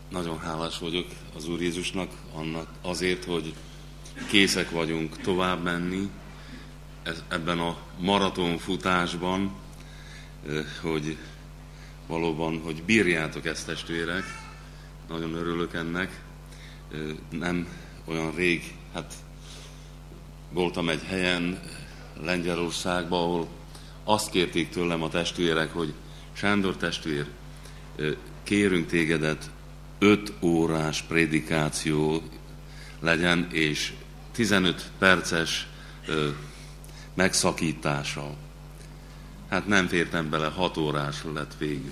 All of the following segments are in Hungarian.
Nagyon hálás vagyok az Úr Jézusnak azért, hogy készek vagyunk tovább menni ebben a maratonfutásban, hogy valóban, hogy bírjátok ezt, testvérek. Nagyon örülök ennek. Nem olyan rég, voltam egy helyen, Lengyelországban, ahol azt kérték tőlem a testvérek, hogy Sándor testvér, kérünk tégedet 5 órás prédikáció legyen, és 15 perces megszakítással. Hát nem fértem bele, 6 órás lett végül.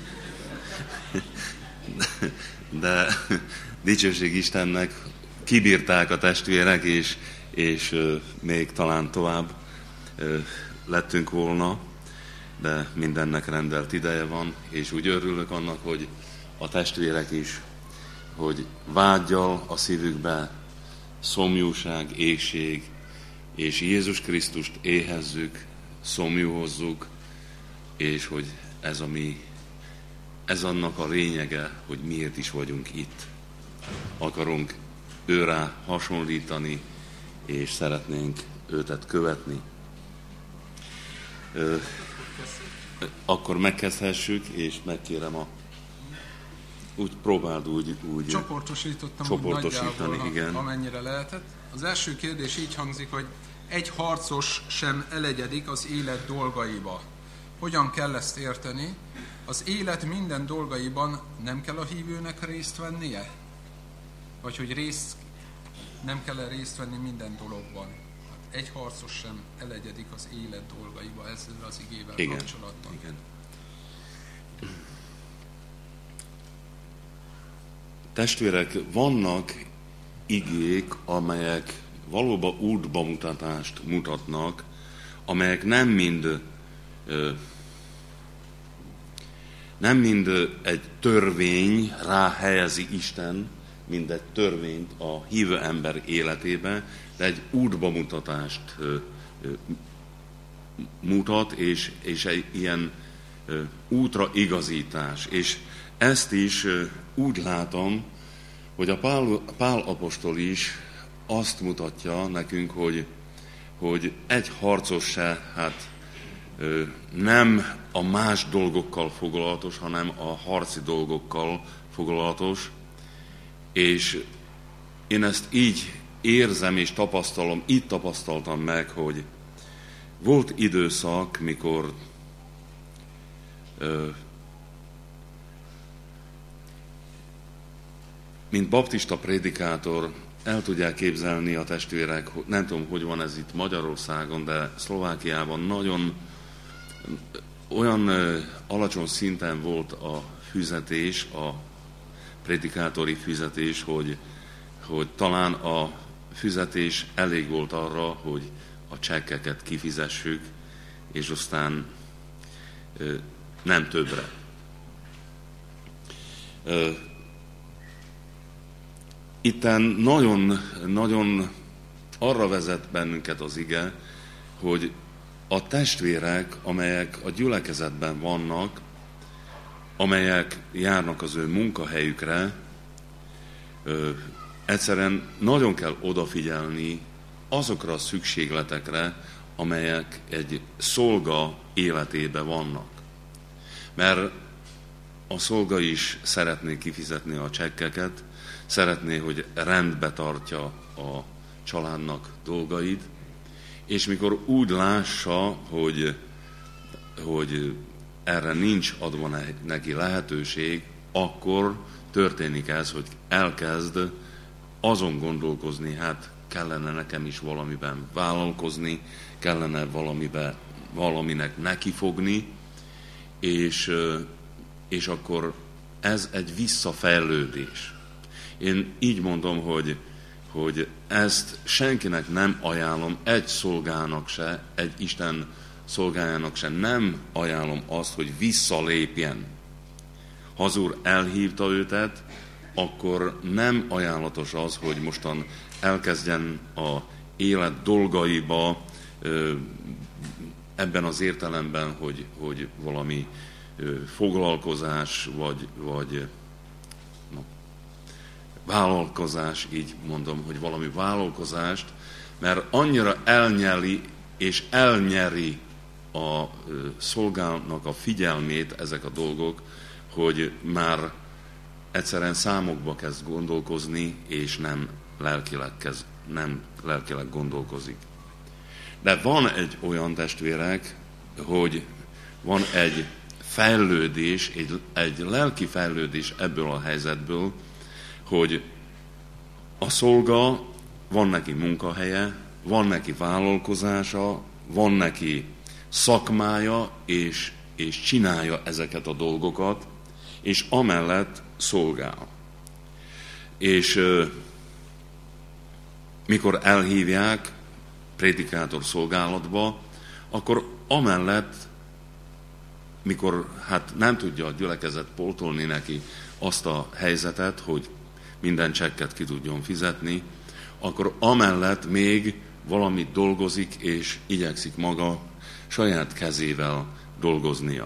De dicsőség Istennek, kibírták a testvérek, és még talán tovább lettünk volna, de mindennek rendelt ideje van, és úgy örülök annak, hogy a testvérek is, hogy vággyal a szívükbe szomjúság, éhség, és Jézus Krisztust éhezzük, szomjúhozzuk, és hogy ez annak a lényege, hogy miért is vagyunk itt. Akarunk őrá hasonlítani, és szeretnénk őtet követni. Akkor megkezdhessük, és megkérem úgy próbáld úgy csoportosítani, igen. Amennyire lehetett. Az első kérdés így hangzik, hogy egy harcos sem elegyedik az élet dolgaiba. Hogyan kell ezt érteni? Az élet minden dolgaiban nem kell a hívőnek részt vennie? Vagy hogy nem kell részt venni minden dologban? Egy harcos sem elegyedik az élet dolgaiba ezzel az igével kapcsolatban. Igen. Testvérek, vannak igék, amelyek valóban útbamutatást mutatnak, amelyek nem mind egy törvény ráhelyezi Isten, mint egy törvényt a hívő ember életébe, de egy útbamutatást mutat, és egy ilyen útraigazítás. És ezt is úgy látom, hogy a Pál apostol is azt mutatja nekünk, hogy egy harcos se, nem a más dolgokkal foglalatos, hanem a harci dolgokkal foglalatos, és én ezt így érzem és tapasztalom, így tapasztaltam meg, hogy volt időszak, mikor mint baptista prédikátor el tudják képzelni a testvérek, nem tudom, hogy van ez itt Magyarországon, de Szlovákiában nagyon olyan alacsony szinten volt a fizetés, a prédikátori fizetés, hogy talán a fizetés elég volt arra, hogy a csekkeket kifizessük, és aztán nem többre. Itten nagyon arra vezet bennünket az ige, hogy a testvérek, amelyek a gyülekezetben vannak, amelyek járnak az ő munkahelyükre, egyszerűen nagyon kell odafigyelni azokra a szükségletekre, amelyek egy szolga életében vannak. Mert a szolga is szeretné kifizetni a csekkeket, szeretné, hogy rendbe tartja a családnak dolgait, és mikor úgy lássa, hogy erre nincs adva neki lehetőség, akkor történik ez, hogy elkezd azon gondolkozni, kellene nekem is valamiben vállalkozni, kellene valaminek nekifogni, és akkor ez egy visszafejlődés. Én így mondom, hogy ezt senkinek nem ajánlom, egy szolgának se, egy Isten szolgájának se nem ajánlom azt, hogy visszalépjen. Ha az Úr elhívta őtet, akkor nem ajánlatos az, hogy mostan elkezdjen a élet dolgaiba ebben az értelemben, hogy valami foglalkozás, vagy vállalkozás, így mondom, hogy valami vállalkozást, mert annyira elnyeli és elnyeri a szolgálatnak a figyelmét ezek a dolgok, hogy már egyszerűen számokba kezd gondolkozni, és nem lelkileg gondolkozik. De van egy olyan, testvérek, hogy van egy fejlődés, egy lelki fejlődés ebből a helyzetből, hogy a szolga, van neki munkahelye, van neki vállalkozása, van neki szakmája, és csinálja ezeket a dolgokat, és amellett szolgál. És mikor elhívják prédikátor szolgálatba, akkor amellett, mikor hát nem tudja a gyülekezet pótolni neki azt a helyzetet, hogy minden csekket ki tudjon fizetni, akkor amellett még valamit dolgozik, és igyekszik maga saját kezével dolgoznia.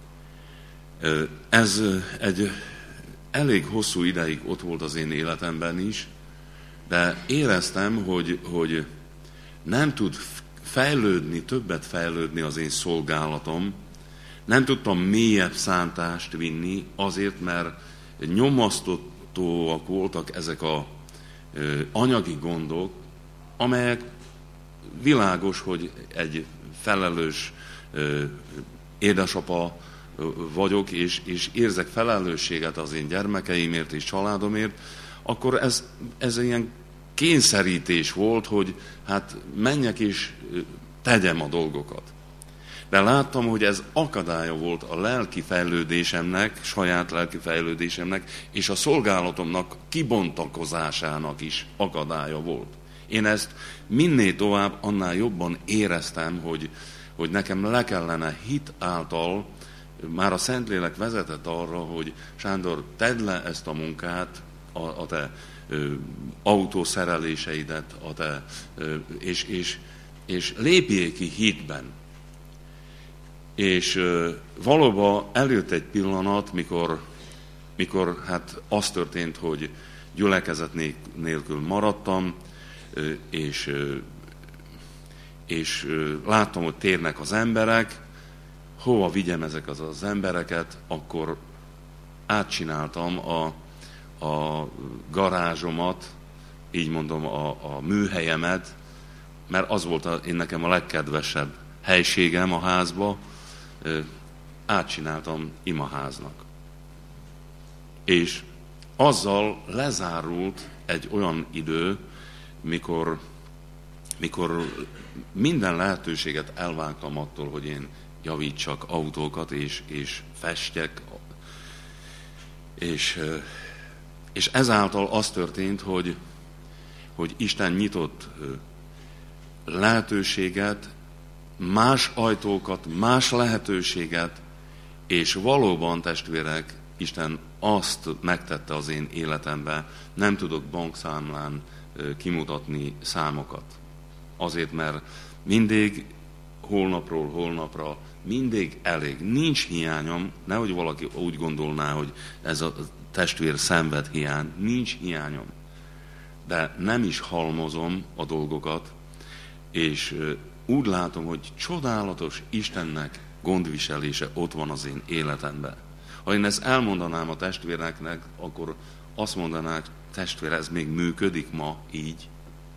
Ez egy elég hosszú ideig ott volt az én életemben is, de éreztem, hogy nem tud többet fejlődni az én szolgálatom, nem tudtam mélyebb szántást vinni, azért, mert nyomasztóak voltak ezek az anyagi gondok, amelyek világos, hogy egy felelős édesapa vagyok, és érzek felelősséget az én gyermekeimért és családomért, akkor ez ilyen kényszerítés volt, hogy hát menjek és tegyem a dolgokat. De láttam, hogy ez akadálya volt a lelki fejlődésemnek, saját lelki fejlődésemnek, és a szolgálatomnak kibontakozásának is akadálya volt. Én ezt minél tovább, annál jobban éreztem, hogy nekem le kellene hit által, már a Szentlélek vezetett arra, hogy Sándor, tedd le ezt a munkát, a te autószereléseidet, és lépjél ki hitben. És valóban eljött egy pillanat, mikor hát az történt, hogy gyülekezet nélkül maradtam, és láttam, hogy térnek az emberek, hova vigyem ezeket az embereket, akkor átcsináltam a garázsomat, így mondom, a műhelyemet, mert az volt nekem a legkedvesebb helységem a házba, átcsináltam imaháznak. És azzal lezárult egy olyan idő, mikor minden lehetőséget elvágtam attól, hogy én javítsak autókat, és festjek, és ezáltal az történt, hogy Isten nyitott lehetőséget, más ajtókat, más lehetőséget, és valóban, testvérek, Isten azt megtette az én életembe, nem tudok bankszámlán kimutatni számokat. Azért, mert mindig holnapról holnapra mindig elég. Nincs hiányom, nehogy valaki úgy gondolná, hogy ez a testvér szenved hiány. Nincs hiányom. De nem is halmozom a dolgokat, és úgy látom, hogy csodálatos Istennek gondviselése ott van az én életemben. Ha én ezt elmondanám a testvéreknek, akkor azt mondanák, testvér, ez még működik ma így.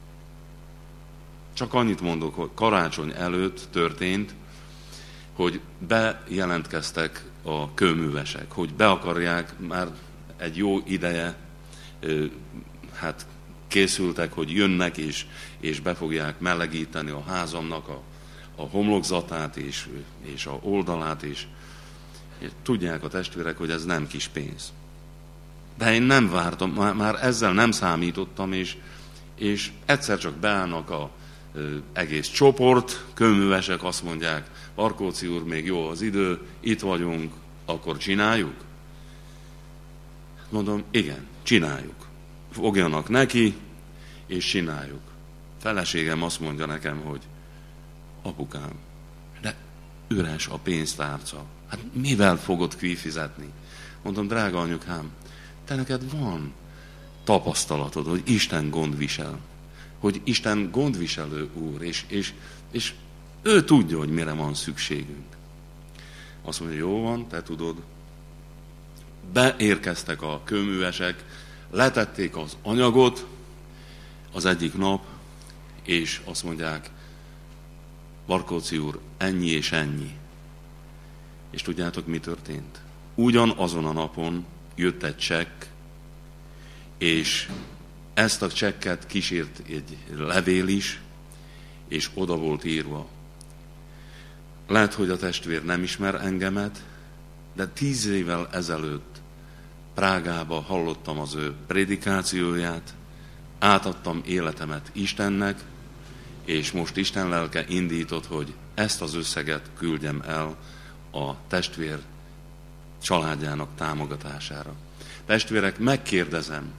Csak annyit mondok, hogy karácsony előtt történt, hogy bejelentkeztek a kőművesek, hogy be akarják, már egy jó ideje hát készültek, hogy jönnek, és be fogják melegíteni a házamnak a homlokzatát és a oldalát, és tudják a testvérek, hogy ez nem kis pénz. De én nem vártam, már ezzel nem számítottam, és egyszer csak beállnak az egész csoport, kőművesek, azt mondják, Barkóczy úr, még jó az idő, itt vagyunk, akkor csináljuk? Mondom, igen, csináljuk. Fogjanak neki, és csináljuk. Feleségem azt mondja nekem, hogy apukám, de üres a pénztárca. Hát mivel fogod kifizetni? Mondom, drága anyukám, te neked van tapasztalatod, hogy Isten gondvisel. Hogy Isten gondviselő Úr, és ő tudja, hogy mire van szükségünk. Azt mondja, jó van, te tudod. Beérkeztek a kőművesek, letették az anyagot az egyik nap, és azt mondják, Barkóczy úr, ennyi és ennyi. És tudjátok, mi történt? Ugyanazon a napon jött egy csekk, és ezt a csekket kísért egy levél is, és oda volt írva. Lehet, hogy a testvér nem ismer engemet, de 10 évvel ezelőtt Prágába hallottam az ő prédikációját, átadtam életemet Istennek, és most Isten lelke indított, hogy ezt az összeget küldjem el a testvér családjának támogatására. Testvérek, megkérdezem,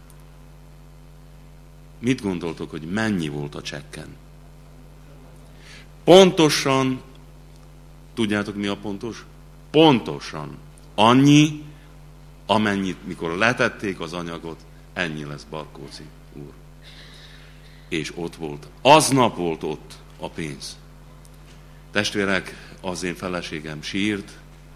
mit gondoltok, hogy mennyi volt a csekken? Pontosan, tudjátok mi a pontos? Pontosan annyi, amennyit, mikor letették az anyagot, ennyi lesz, Barkóczy úr. És ott volt. Aznap volt ott a pénz. Testvérek, az én feleségem sírt,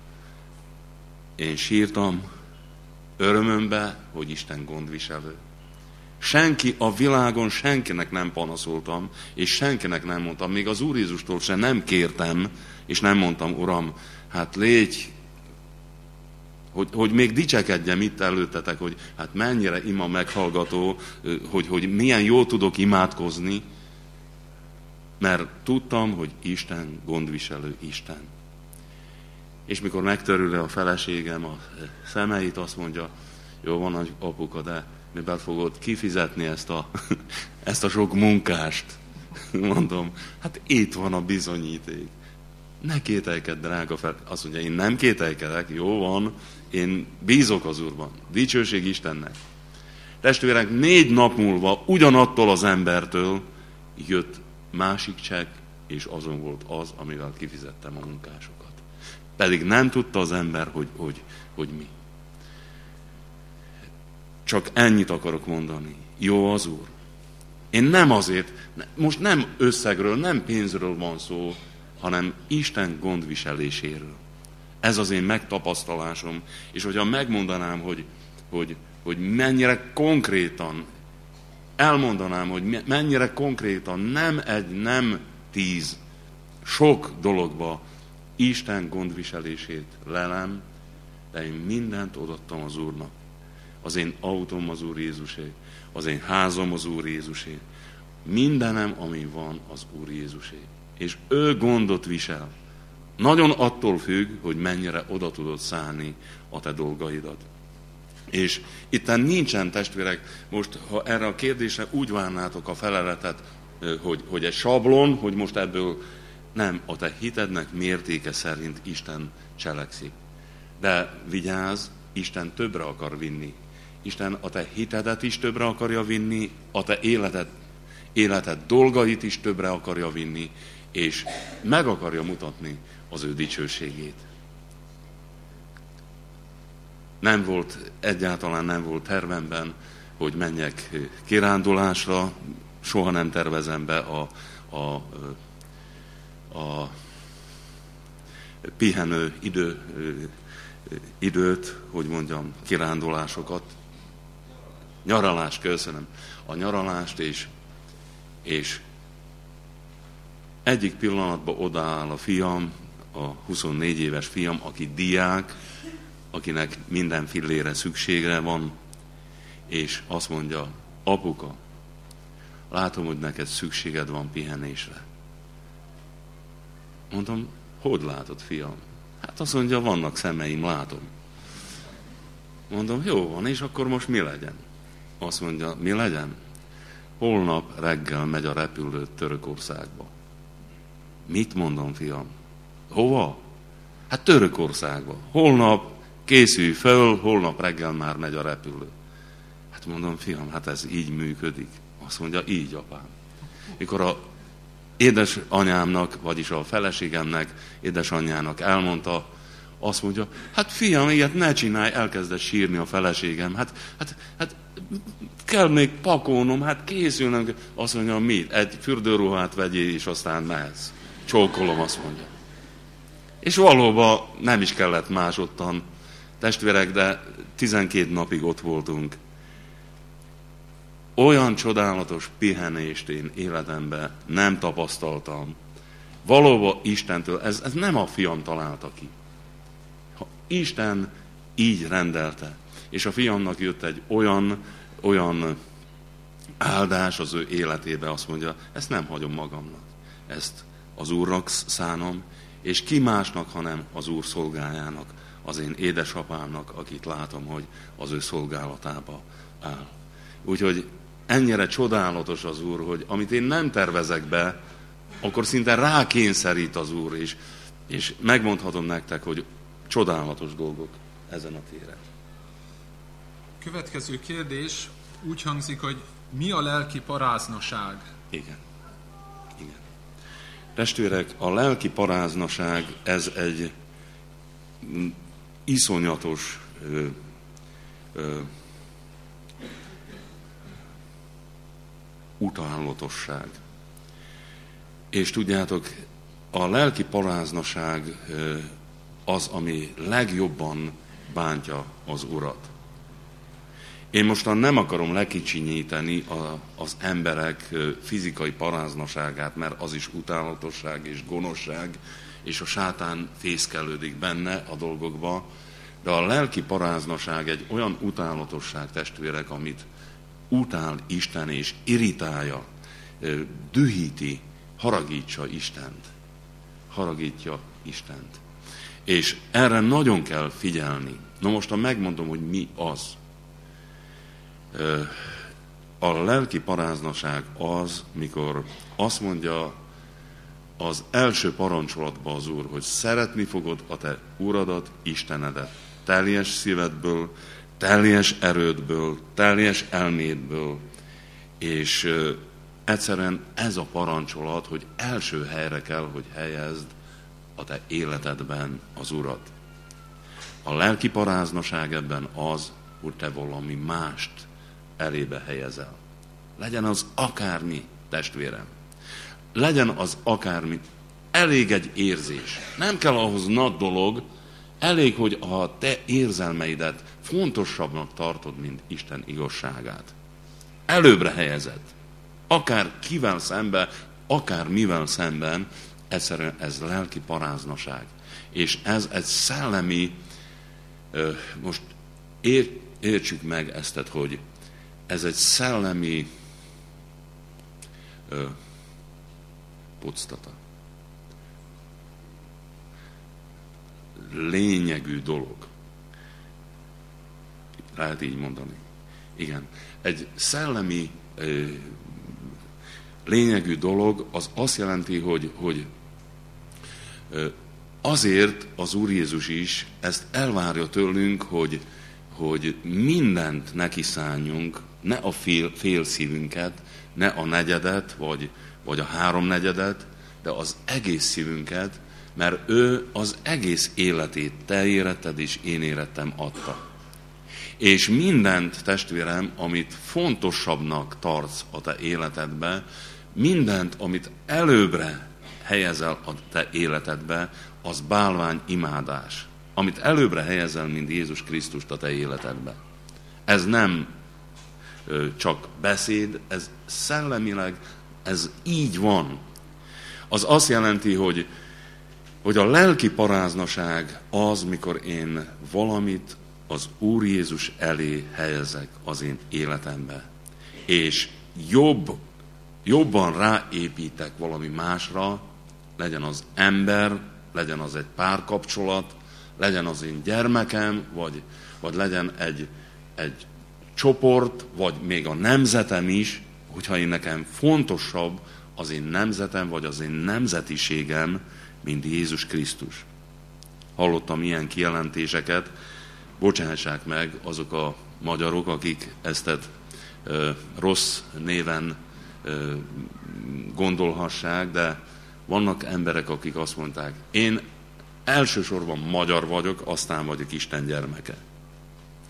én sírtam örömömbe, hogy Isten gondviselő. Senki a világon, senkinek nem panaszoltam, és senkinek nem mondtam, még az Úr Jézustól sem nem kértem, és nem mondtam, Uram, hát légy, hogy még dicsekedjem itt előttetek, hogy hát mennyire ima meghallgató, hogy milyen jól tudok imádkozni, mert tudtam, hogy Isten gondviselő Isten. És mikor megtörül a feleségem a szemeit, azt mondja, jó van, apuka, de mivel fogod kifizetni ezt a sok munkást? Mondom, hát itt van a bizonyíték. Ne kételkedj, drága fel. Azt mondja, én nem kételkedek, jó van, én bízok az Úrban. Dicsőség Istennek. Testvérek, 4 nap múlva ugyanattól az embertől jött másik csekk, és azon volt az, amivel kifizettem a munkásokat. Pedig nem tudta az ember, hogy mi. Csak ennyit akarok mondani. Jó az Úr. Én nem azért, most nem összegről, nem pénzről van szó, hanem Isten gondviseléséről. Ez az én megtapasztalásom, és hogyha megmondanám, hogy mennyire konkrétan, elmondanám, hogy mennyire konkrétan, nem 1, nem 10, sok dologba Isten gondviselését lelem, de én mindent odaadtam az Úrnak. Az én autóm az Úr Jézusé, az én házam az Úr Jézusé, mindenem, ami van, az Úr Jézusé. És ő gondot visel. Nagyon attól függ, hogy mennyire oda tudod szállni a te dolgaidat. És itten nincsen, testvérek, most ha erre a kérdésre úgy várnátok a feleletet, hogy egy sablon, hogy most ebből nem, a te hitednek mértéke szerint Isten cselekszik. De vigyázz, Isten többre akar vinni. Isten a te hitedet is többre akarja vinni, a te életed dolgait is többre akarja vinni, és meg akarja mutatni az ő dicsőségét. Egyáltalán nem volt tervemben, hogy menjek kirándulásra, soha nem tervezem be a pihenő időt, hogy mondjam, kirándulásokat. Nyaralást, köszönöm. A nyaralást, és egyik pillanatban odaáll a fiam, a 24 éves fiam, aki diák, akinek minden fillére szükségre van, és azt mondja, apuka, látom, hogy neked szükséged van pihenésre. Mondom, hogy látod, fiam? Hát azt mondja, vannak szemeim, látom. Mondom, jó van, és akkor most mi legyen? Azt mondja, mi legyen? Holnap reggel megy a repülő Törökországba. Mit mondom, fiam? Hova? Hát Törökországba. Holnap készülj föl, holnap reggel már megy a repülő. Hát mondom, fiam, hát ez így működik. Azt mondja, így, apám. Mikor a édesanyámnak, vagyis a feleségemnek, édesanyjának elmondta, azt mondja, hát fiam, ilyet ne csinálj, elkezdett sírni a feleségem. Hát kell még pakolnom, hát készülnünk. Azt mondja, mit? Egy fürdőruhát vegyél, és aztán mehetsz. Csókolom, azt mondja. És valóban nem is kellett másodtan, testvérek, de 12 napig ott voltunk. Olyan csodálatos pihenést én életemben nem tapasztaltam. Valóban Istentől, ez nem a fiam találta ki. Ha Isten így rendelte, és a fiamnak jött egy olyan áldás az ő életébe, azt mondja, ezt nem hagyom magamnak. Ezt az Úrnak szánom, és ki másnak, hanem az Úr szolgájának, az én édesapámnak, akit látom, hogy az ő szolgálatába áll. Úgyhogy ennyire csodálatos az Úr, hogy amit én nem tervezek be, akkor szinte rákényszerít az Úr, és megmondhatom nektek, hogy csodálatos dolgok ezen a téren. Következő kérdés úgy hangzik, hogy mi a lelki paráznaság? Igen. Testvérek, a lelki paráznaság, ez egy iszonyatos utálatosság. És tudjátok, a lelki paráznaság az, ami legjobban bántja az Urat. Én mostan nem akarom lekicsinyíteni az emberek fizikai paráznaságát, mert az is utálatosság és gonoszság, és a sátán fészkelődik benne a dolgokba, de a lelki paráznaság egy olyan utálatosság, testvérek, amit utál Isten és irritálja, dühíti, haragítja Istent. És erre nagyon kell figyelni. Na most megmondom, hogy mi az. A lelki paráznaság az, mikor azt mondja az első parancsolatban az Úr, hogy szeretni fogod a te Uradat, Istenedet, teljes szívedből, teljes erődből, teljes elmédből, és egyszerűen ez a parancsolat, hogy első helyre kell, hogy helyezd a te életedben az Urat. A lelki paráznaság ebben az, hogy te valami mást elébe helyezel. Legyen az akármi, testvérem. Legyen az akármi. Elég egy érzés. Nem kell ahhoz nagy dolog, elég, hogy a te érzelmeidet fontosabbnak tartod, mint Isten igazságát. Előbbre helyezed. Akár kivel szemben, akár mivel szemben, egyszerűen ez lelki paráznaság. És ez egy szellemi, most értsük meg ezt, hogy ez egy szellemi podstata. Lényegű dolog. Lehet így mondani. Igen. Egy szellemi lényegű dolog az azt jelenti, hogy azért az Úr Jézus is ezt elvárja tőlünk, hogy mindent neki szálljunk, ne a fél szívünket, ne a negyedet, vagy a 3/4, de az egész szívünket, mert ő az egész életét te éretted és én érettem adta. És mindent, testvérem, amit fontosabbnak tartsz a te életedbe, mindent, amit előbbre helyezel a te életedbe, az bálvány imádás. Amit előbbre helyezel, mint Jézus Krisztust a te életedbe. Ez nem csak beszéd, ez szellemileg, ez így van. Az azt jelenti, hogy a lelki paráznaság az, mikor én valamit az Úr Jézus elé helyezek az én életembe. És jobban ráépítek valami másra, legyen az ember, legyen az egy párkapcsolat, legyen az én gyermekem, vagy legyen egy csoport, vagy még a nemzetem is, hogyha én nekem fontosabb az én nemzetem, vagy az én nemzetiségem, mint Jézus Krisztus. Hallottam ilyen kijelentéseket, bocsássák meg azok a magyarok, akik ezt rossz néven gondolhassák, de vannak emberek, akik azt mondták, én elsősorban magyar vagyok, aztán vagyok Isten gyermeke.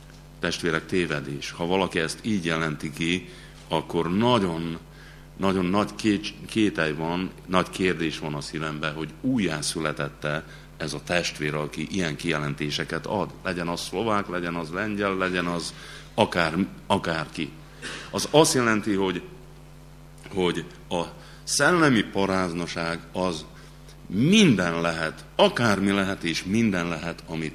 testvérek, tévedés. Ha valaki ezt így jelenti ki, akkor nagyon nagy kételj van, nagy kérdés van a szívemben, hogy újjászületette ez a testvér, aki ilyen kijelentéseket ad. Legyen az szlovák, legyen az lengyel, legyen az akárki. Az azt jelenti, hogy a szellemi paráznaság az minden lehet, akármi lehet és minden lehet, amit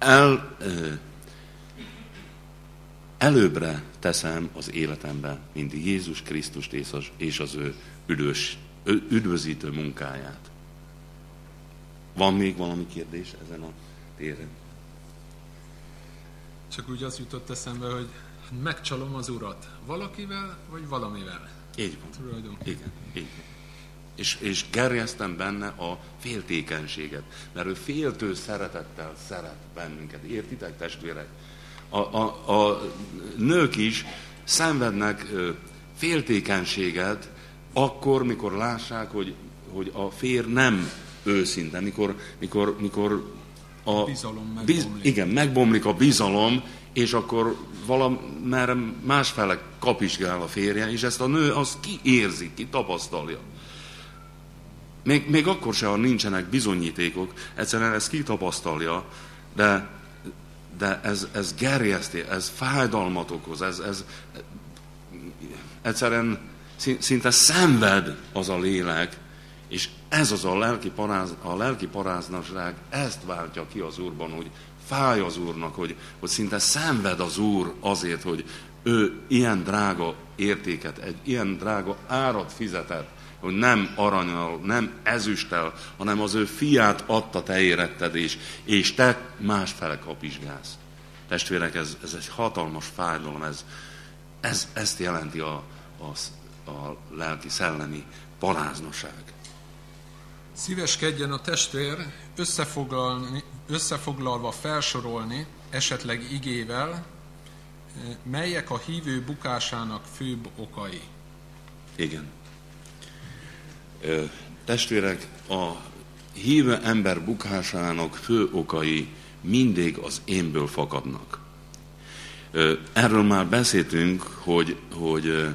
előbbre teszem az életemben, mint Jézus Krisztust és az ő üdvözítő munkáját. Van még valami kérdés ezen a téren? Csak úgy az jutott eszembe, hogy megcsalom az Urat. Valakivel, vagy valamivel? Így van. Igen, így van. És gerjesztem benne a féltékenységet, mert ő féltő szeretettel szeret bennünket. Értitek, testvérek? A nők is szenvednek féltékenységet akkor, mikor lássák, hogy a férj nem őszinte, mikor a bizalom megbomlik a bizalom, és akkor valamerre másfele kapizsgál a férje, és ezt a nő azt kiérzi, kitapasztalja. Még akkor se, ha nincsenek bizonyítékok, egyszerűen ezt kitapasztalja, de ez gerjeszti, ez fájdalmat okoz, ez egyszerűen szinte szenved az a lélek, és ez az a lelki paráznaság, ezt váltja ki az Úrban, hogy fáj az Úrnak, hogy szinte szenved az Úr azért, hogy ő ilyen drága értéket, egy ilyen drága árat fizetett, hogy nem aranyal, nem ezüsttel, hanem az ő fiát adta te éretted, és te másfele kapizsgálsz. Testvérek, ez egy hatalmas fájdalom, ezt jelenti a lelki, szellemi paráznaság. Szíveskedjen a testvér összefoglalva felsorolni, esetleg igével, melyek a hívő bukásának főbb okai. Igen. Testvérek, a hívő ember bukásának fő okai mindig az énből fakadnak. Erről már beszéltünk, hogy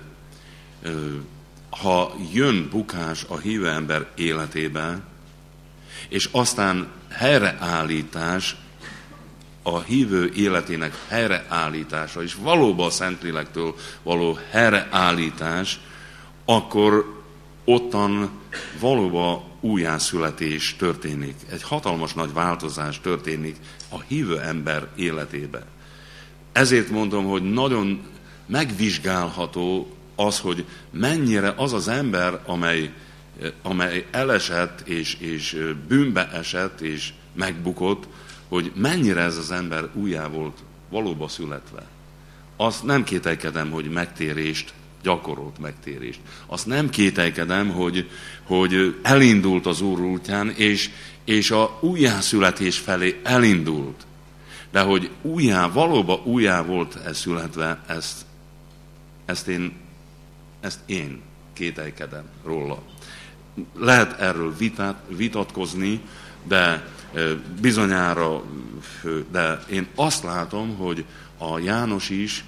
ha jön bukás a hívő ember életébe, és aztán helyreállítás, a hívő életének helyreállítása, és valóban a Szentlélektől való helyreállítás, akkor ottan valóban újjászületés történik. Egy hatalmas nagy változás történik a hívő ember életébe. Ezért mondom, hogy nagyon megvizsgálható az, hogy mennyire az az ember, amely elesett és bűnbe esett és megbukott, hogy mennyire ez az ember újjá volt valóban születve. Azt nem kételkedem, hogy megtérést, gyakorolt megtérést. Azt nem kételkedem, hogy elindult az Úr útján, és a újjászületés felé elindult. De hogy valóban újjá volt ez születve, ezt én kételkedem róla. Lehet erről vitatkozni, de bizonyára, de én azt látom, hogy a János is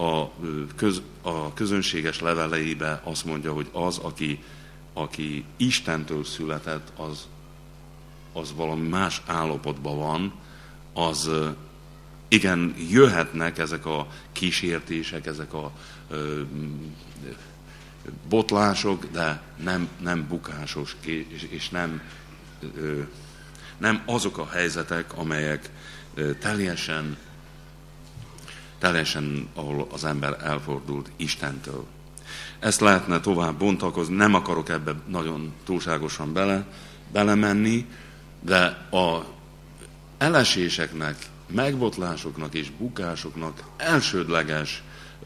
a közönséges leveleibe azt mondja, hogy az, aki Istentől született, az valami más állapotban van, az igen, jöhetnek ezek a kísértések, ezek a botlások, de nem bukásos, és nem azok a helyzetek, amelyek teljesen, ahol az ember elfordult Istentől. Ezt lehetne tovább bontakozni, nem akarok ebbe nagyon túlságosan belemenni, de a eleséseknek, megbotlásoknak és bukásoknak elsődleges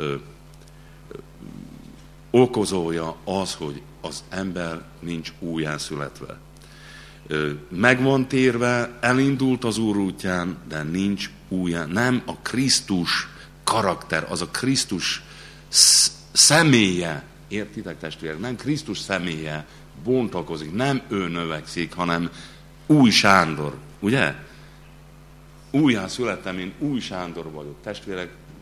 okozója az, hogy az ember nincs újjászületve. Meg van térve, elindult az Úr útján, de nincs újjá. Nem a Krisztus karakter, az a Krisztus személye, értitek testvérek, nem Krisztus személye bontakozik, nem ő növekszik, hanem új Sándor, ugye? Újjá születtem, én új Sándor vagyok. Testvérek,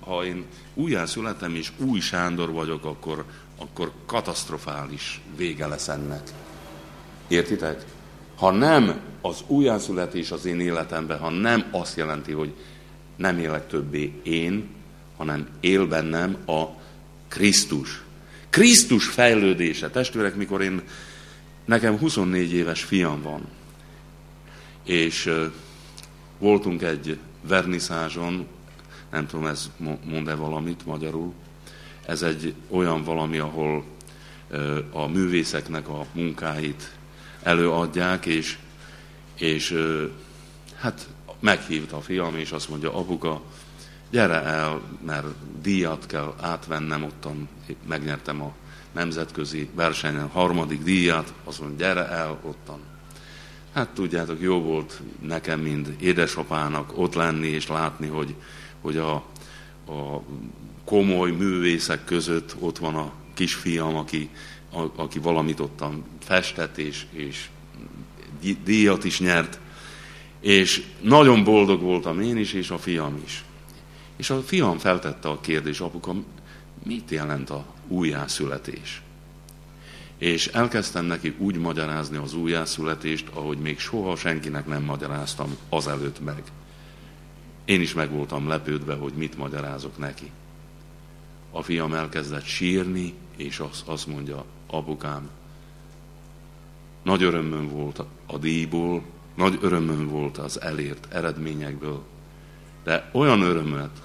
ha én újjászületem és új Sándor vagyok, akkor katasztrofális vége lesz ennek. Értitek? Ha nem az újjászületés az én életemben, ha nem azt jelenti, hogy nem élek többé én, hanem él bennem a Krisztus. Krisztus fejlődése. Testvérek, mikor nekem 24 éves fiam van, és voltunk egy verniszázson, nem tudom, ez mond-e valamit magyarul, ez egy olyan valami, ahol a művészeknek a munkáit előadják, és hát meghívta a fiam, és azt mondja, apuka, gyere el, mert díjat kell átvennem, ottan megnyertem a nemzetközi versenyen 3. díjat, azt mondja, gyere el ottan. Hát tudjátok, jó volt nekem, mint édesapának ott lenni és látni, hogy a komoly művészek között ott van a kisfiam, aki valamit ottan festett, és díjat is nyert. És nagyon boldog voltam én is, és a fiam is. És a fiam feltette a kérdést, apuka, mit jelent a újjászületés? És elkezdtem neki úgy magyarázni az újjászületést, ahogy még soha senkinek nem magyaráztam azelőtt meg. Én is meg voltam lepődve, hogy mit magyarázok neki. A fiam elkezdett sírni, és azt mondja, apukám, nagy örömöm volt a díjból, nagy örömöm volt az elért eredményekből, de olyan örömöt,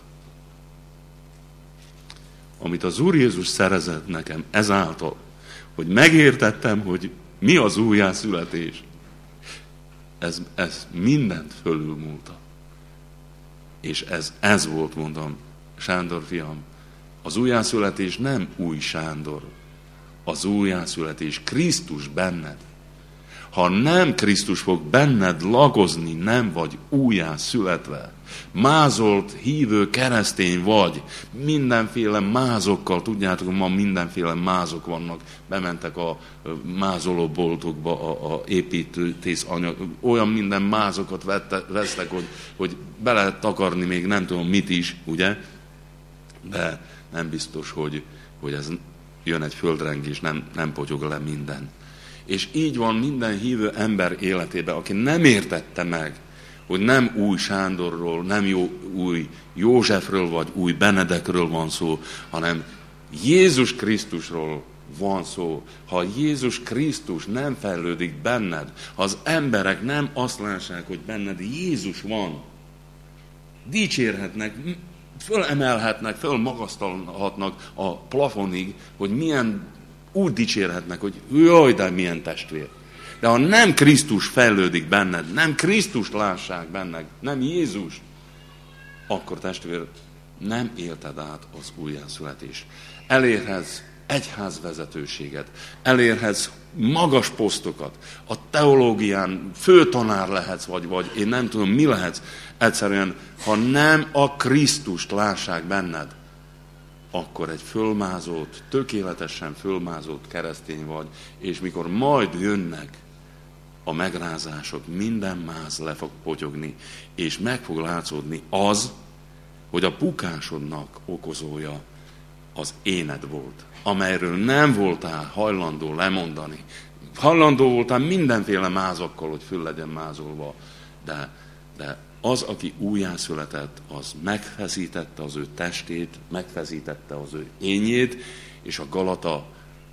amit az Úr Jézus szerezett nekem ezáltal, hogy megértettem, hogy mi az újjászületés, ez mindent fölülmúlta. És ez volt, mondom, Sándor fiam, az újjászületés nem új Sándor, az újjászületés Krisztus benned. Ha nem Krisztus fog benned lakozni, nem vagy újjászületve. Mázolt, hívő keresztény vagy, mindenféle mázokkal, tudjátok, ma mindenféle mázok vannak, bementek a mázolóboltokba, a építész anyag, olyan minden mázokat vesztek, hogy be lehet takarni még nem tudom mit is, ugye? De nem biztos, hogy ez jön egy földrengés, nem potyog le minden. És így van minden hívő ember életében, aki nem értette meg, hogy nem új Sándorról, nem új Józsefről, vagy új Benedekről van szó, hanem Jézus Krisztusról van szó. Ha Jézus Krisztus nem fejlődik benned, ha az emberek nem azt lássák, hogy benned Jézus van, dicsérhetnek, fölemelhetnek, fölmagasztalhatnak a plafonig, hogy milyen úgy dicsérhetnek, hogy jaj, de milyen testvér. De ha nem Krisztus fejlődik benned, nem Krisztust lássák benned, nem Jézus, akkor testvér, nem élted át az újjászületést. Elérhetsz egyházvezetőséget, elérhetsz magas posztokat, a teológián főtanár lehetsz, vagy én nem tudom, mi lehetsz. Egyszerűen, ha nem a Krisztust lássák benned, akkor egy fölmázolt, tökéletesen fölmázolt keresztény vagy, és mikor majd jönnek a megrázások, minden máz le fog potyogni, és meg fog látszódni az, hogy a bukásodnak okozója az éned volt, amelyről nem voltál hajlandó lemondani. Hajlandó voltál mindenféle mázokkal, hogy föl legyen mázolva, de az, aki újjászületett, az megfeszítette az ő testét, megfeszítette az ő énjét, és a Galata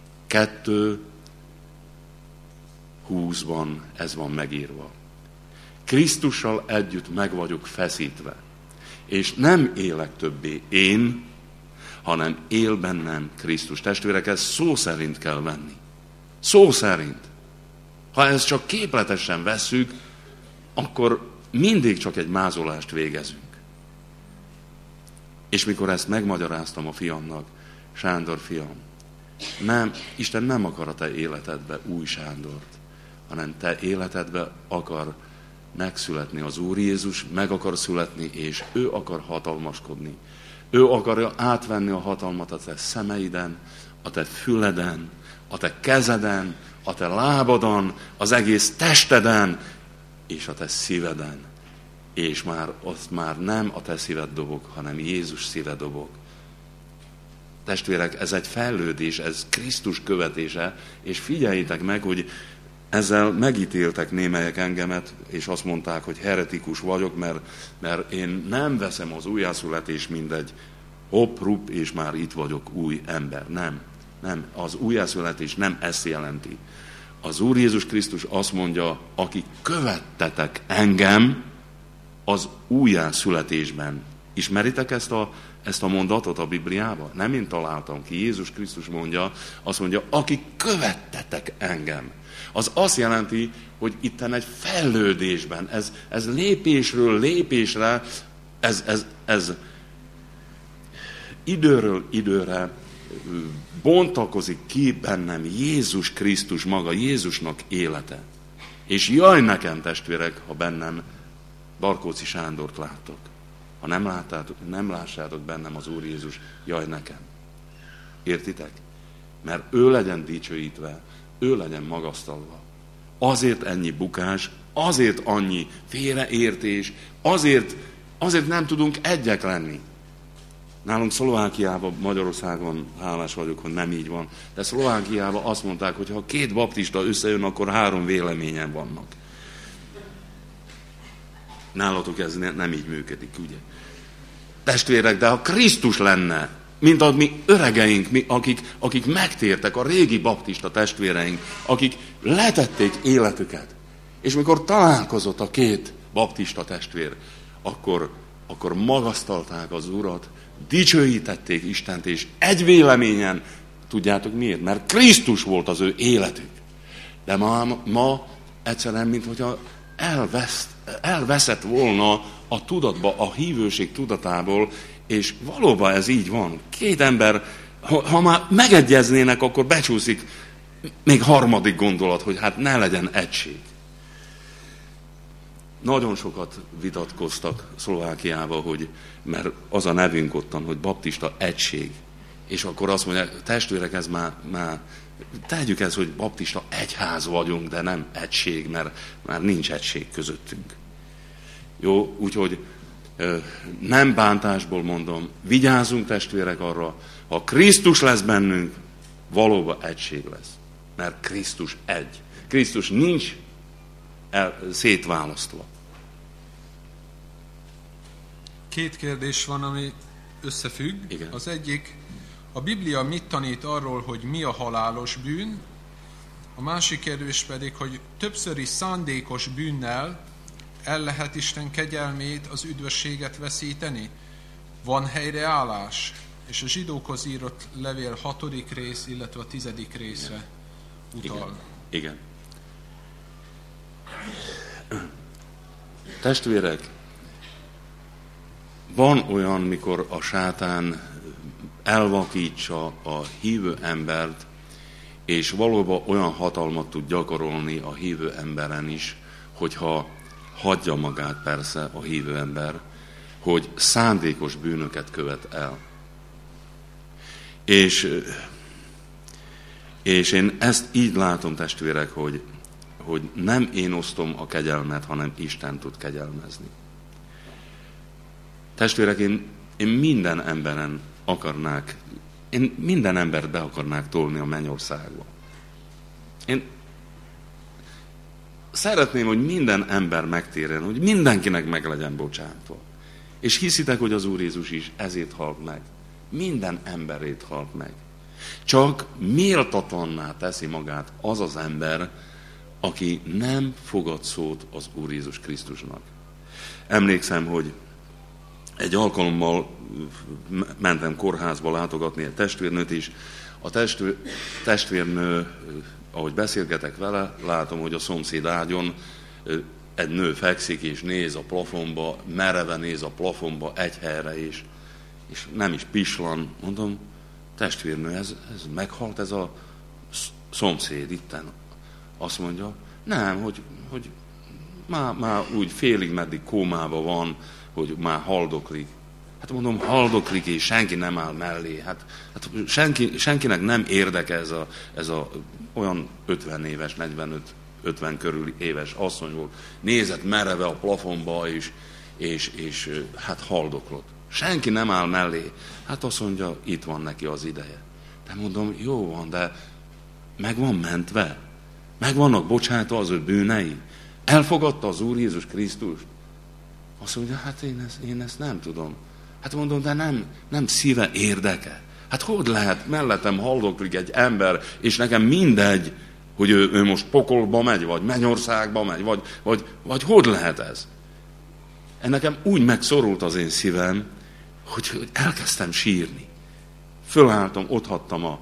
2:20-ban ez van megírva. Krisztussal együtt meg vagyok feszítve, és nem élek többé én, hanem él bennem Krisztus. Testvérek, ezt szó szerint kell venni. Szó szerint. Ha ezt csak képletesen vesszük, akkor mindig csak egy mázolást végezünk. És mikor ezt megmagyaráztam a fiamnak, Sándor fiam, Isten nem akar a te életedbe új Sándort, hanem te életedbe akar megszületni az Úr Jézus, meg akar születni, és ő akar hatalmaskodni. Ő akarja átvenni a hatalmat a te szemeiden, a te füleden, a te kezeden, a te lábadon, az egész testeden, és a te szíveden. és azt már nem a te szíved dobog, hanem Jézus szíve dobog. Testvérek, ez egy fejlődés, ez Krisztus követése, és figyeljétek meg, hogy ezzel megítéltek némelyek engemet, és azt mondták, hogy heretikus vagyok, mert én nem veszem az újjászületést mindegy, hopp, és már itt vagyok, új ember. Nem, az újjászületés nem ezt jelenti. Az Úr Jézus Krisztus azt mondja, akik követtetek engem az újjászületésben. Ismeritek ezt a mondatot a Bibliában? Nem én találtam ki, Jézus Krisztus mondja, azt mondja, akik követtetek engem. Az azt jelenti, hogy itten egy fejlődésben, ez lépésről lépésre, ez időről időre bontakozik ki bennem Jézus Krisztus maga, Jézusnak élete. És jaj nekem, testvérek, ha bennem Barkóczy Sándort láttok. Ha nem lássátok bennem az Úr Jézus, jaj nekem. Értitek? Mert ő legyen dicsőítve, ő legyen magasztalva. Azért ennyi bukás, azért annyi félreértés, azért nem tudunk egyek lenni. Nálunk Szlovákiában, Magyarországon, hálás vagyok, hogy nem így van, de Szlovákiában azt mondták, hogy ha 2 baptista összejön, akkor 3 véleményen vannak. Nálatok ez nem így működik, ugye? Testvérek, de ha Krisztus lenne, mint a mi öregeink, akik megtértek, a régi baptista testvéreink, akik letették életüket, és mikor találkozott a 2 baptista testvér, akkor magasztalták az Urat, dicsőítették Istent, és egy véleményen, tudjátok miért? Mert Krisztus volt az ő életük. De ma egyszerűen, minthogyha elveszett volna a tudatba, a hívőség tudatából, és valóban ez így van. 2 ember, ha már megegyeznének, akkor becsúszik még harmadik gondolat, hogy hát ne legyen egység. Nagyon sokat vitatkoztak Szlovákiába, mert az a nevünk ottan, hogy baptista egység. És akkor azt mondják, testvérek, ez már tegyük ezt, hogy baptista egyház vagyunk, de nem egység, mert már nincs egység közöttünk. Jó, úgyhogy nem bántásból mondom, vigyázzunk testvérek arra, ha Krisztus lesz bennünk, valóban egység lesz. Mert Krisztus egy. Krisztus nincs szétválasztva. 2 kérdés van, ami összefügg. Igen. Az egyik, a Biblia mit tanít arról, hogy mi a halálos bűn? A másik kérdés pedig, hogy többszöri szándékos bűnnel el lehet Isten kegyelmét, az üdvösséget veszíteni? Van helyreállás? És a zsidókhoz írott levél 6. rész, illetve a 10. részre utal. Igen. Testvérek, van olyan, mikor a sátán elvakítsa a hívő embert, és valóban olyan hatalmat tud gyakorolni a hívő emberen is, hogyha hagyja magát persze a hívő ember, hogy szándékos bűnöket követ el. És én ezt így látom, testvérek, hogy nem én osztom a kegyelmet, hanem Isten tud kegyelmezni. Testvérek, én minden embert be akarnák tolni a mennyországba. Én szeretném, hogy minden ember megtérjen, hogy mindenkinek meg legyen bocsátva. És hiszitek, hogy az Úr Jézus is ezért halt meg. Minden emberét halt meg. Csak méltatlanná teszi magát az az ember, aki nem fogad szót az Úr Jézus Krisztusnak. Emlékszem, hogy egy alkalommal mentem kórházba látogatni egy testvérnőt is. A testvérnő, ahogy beszélgetek vele, látom, hogy a szomszéd ágyon egy nő fekszik és néz a plafonba, mereve néz a plafonba egy helyre és nem is pislan. Mondom, testvérnő, ez meghalt ez a szomszéd itten. Azt mondja, nem, hogy már úgy félig meddig kómában van, hogy már haldoklik. Hát mondom, haldoklik, és senki nem áll mellé. Hát senkinek nem érdeke ez a olyan 50 éves, 45-50 körül éves asszony volt. Nézett mereve a plafonba, és hát haldoklott. Senki nem áll mellé. Hát azt mondja, itt van neki az ideje. De mondom, jó van, de meg van mentve. Meg vannak bocsátva az ő bűnei. Elfogadta az Úr Jézus Krisztust. Azt mondja, hát én ezt nem tudom. Hát mondom, de nem szíve érdeke. Hát hogy lehet, mellettem haldoklik egy ember, és nekem mindegy, hogy ő most pokolba megy, vagy Mennyországba megy, vagy hogy lehet ez? Nekem úgy megszorult az én szívem, hogy elkezdtem sírni. Fölálltam, otthagytam a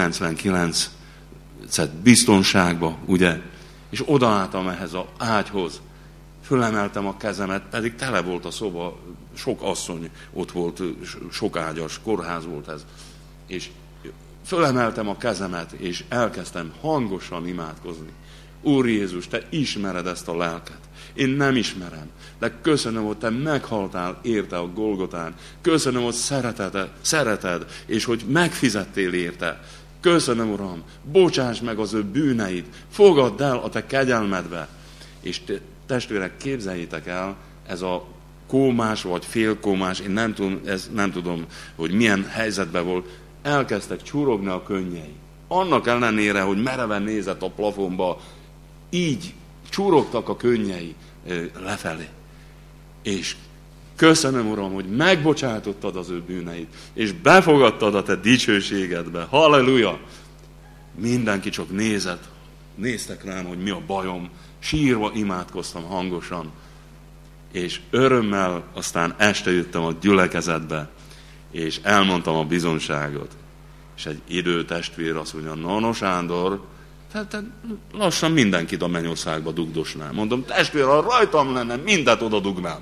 99-et biztonságba, ugye? És odaálltam ehhez az ágyhoz. Fölemeltem a kezemet, pedig tele volt a szoba, sok asszony ott volt, sok ágyas, kórház volt ez. És fölemeltem a kezemet, és elkezdtem hangosan imádkozni. Úr Jézus, te ismered ezt a lelket. Én nem ismerem, de köszönöm, hogy te meghaltál érte a Golgotán. Köszönöm, hogy szereted, és hogy megfizettél érte. Köszönöm, Uram, bocsáss meg az ő bűneit, fogadd el a te kegyelmedbe. És testvérek, képzeljétek el, ez a kómás vagy félkómás, én nem tudom, hogy milyen helyzetben volt, elkezdtek csurogni a könnyei. Annak ellenére, hogy mereven nézett a plafonba, így csurogtak a könnyei lefelé. És köszönöm, Uram, hogy megbocsátottad az ő bűneit, és befogadtad a te dicsőségedbe. Halleluja! Mindenki csak néztek rám, hogy mi a bajom. Sírva imádkoztam hangosan, és örömmel aztán este jöttem a gyülekezetbe, és elmondtam a bizonyságot. És egy időtestvér azt mondja, no Sándor, tehát lassan mindenkit a Mennyországba dugdosnál. Mondom, testvér, ha rajtam lenne, mindent oda dugnám.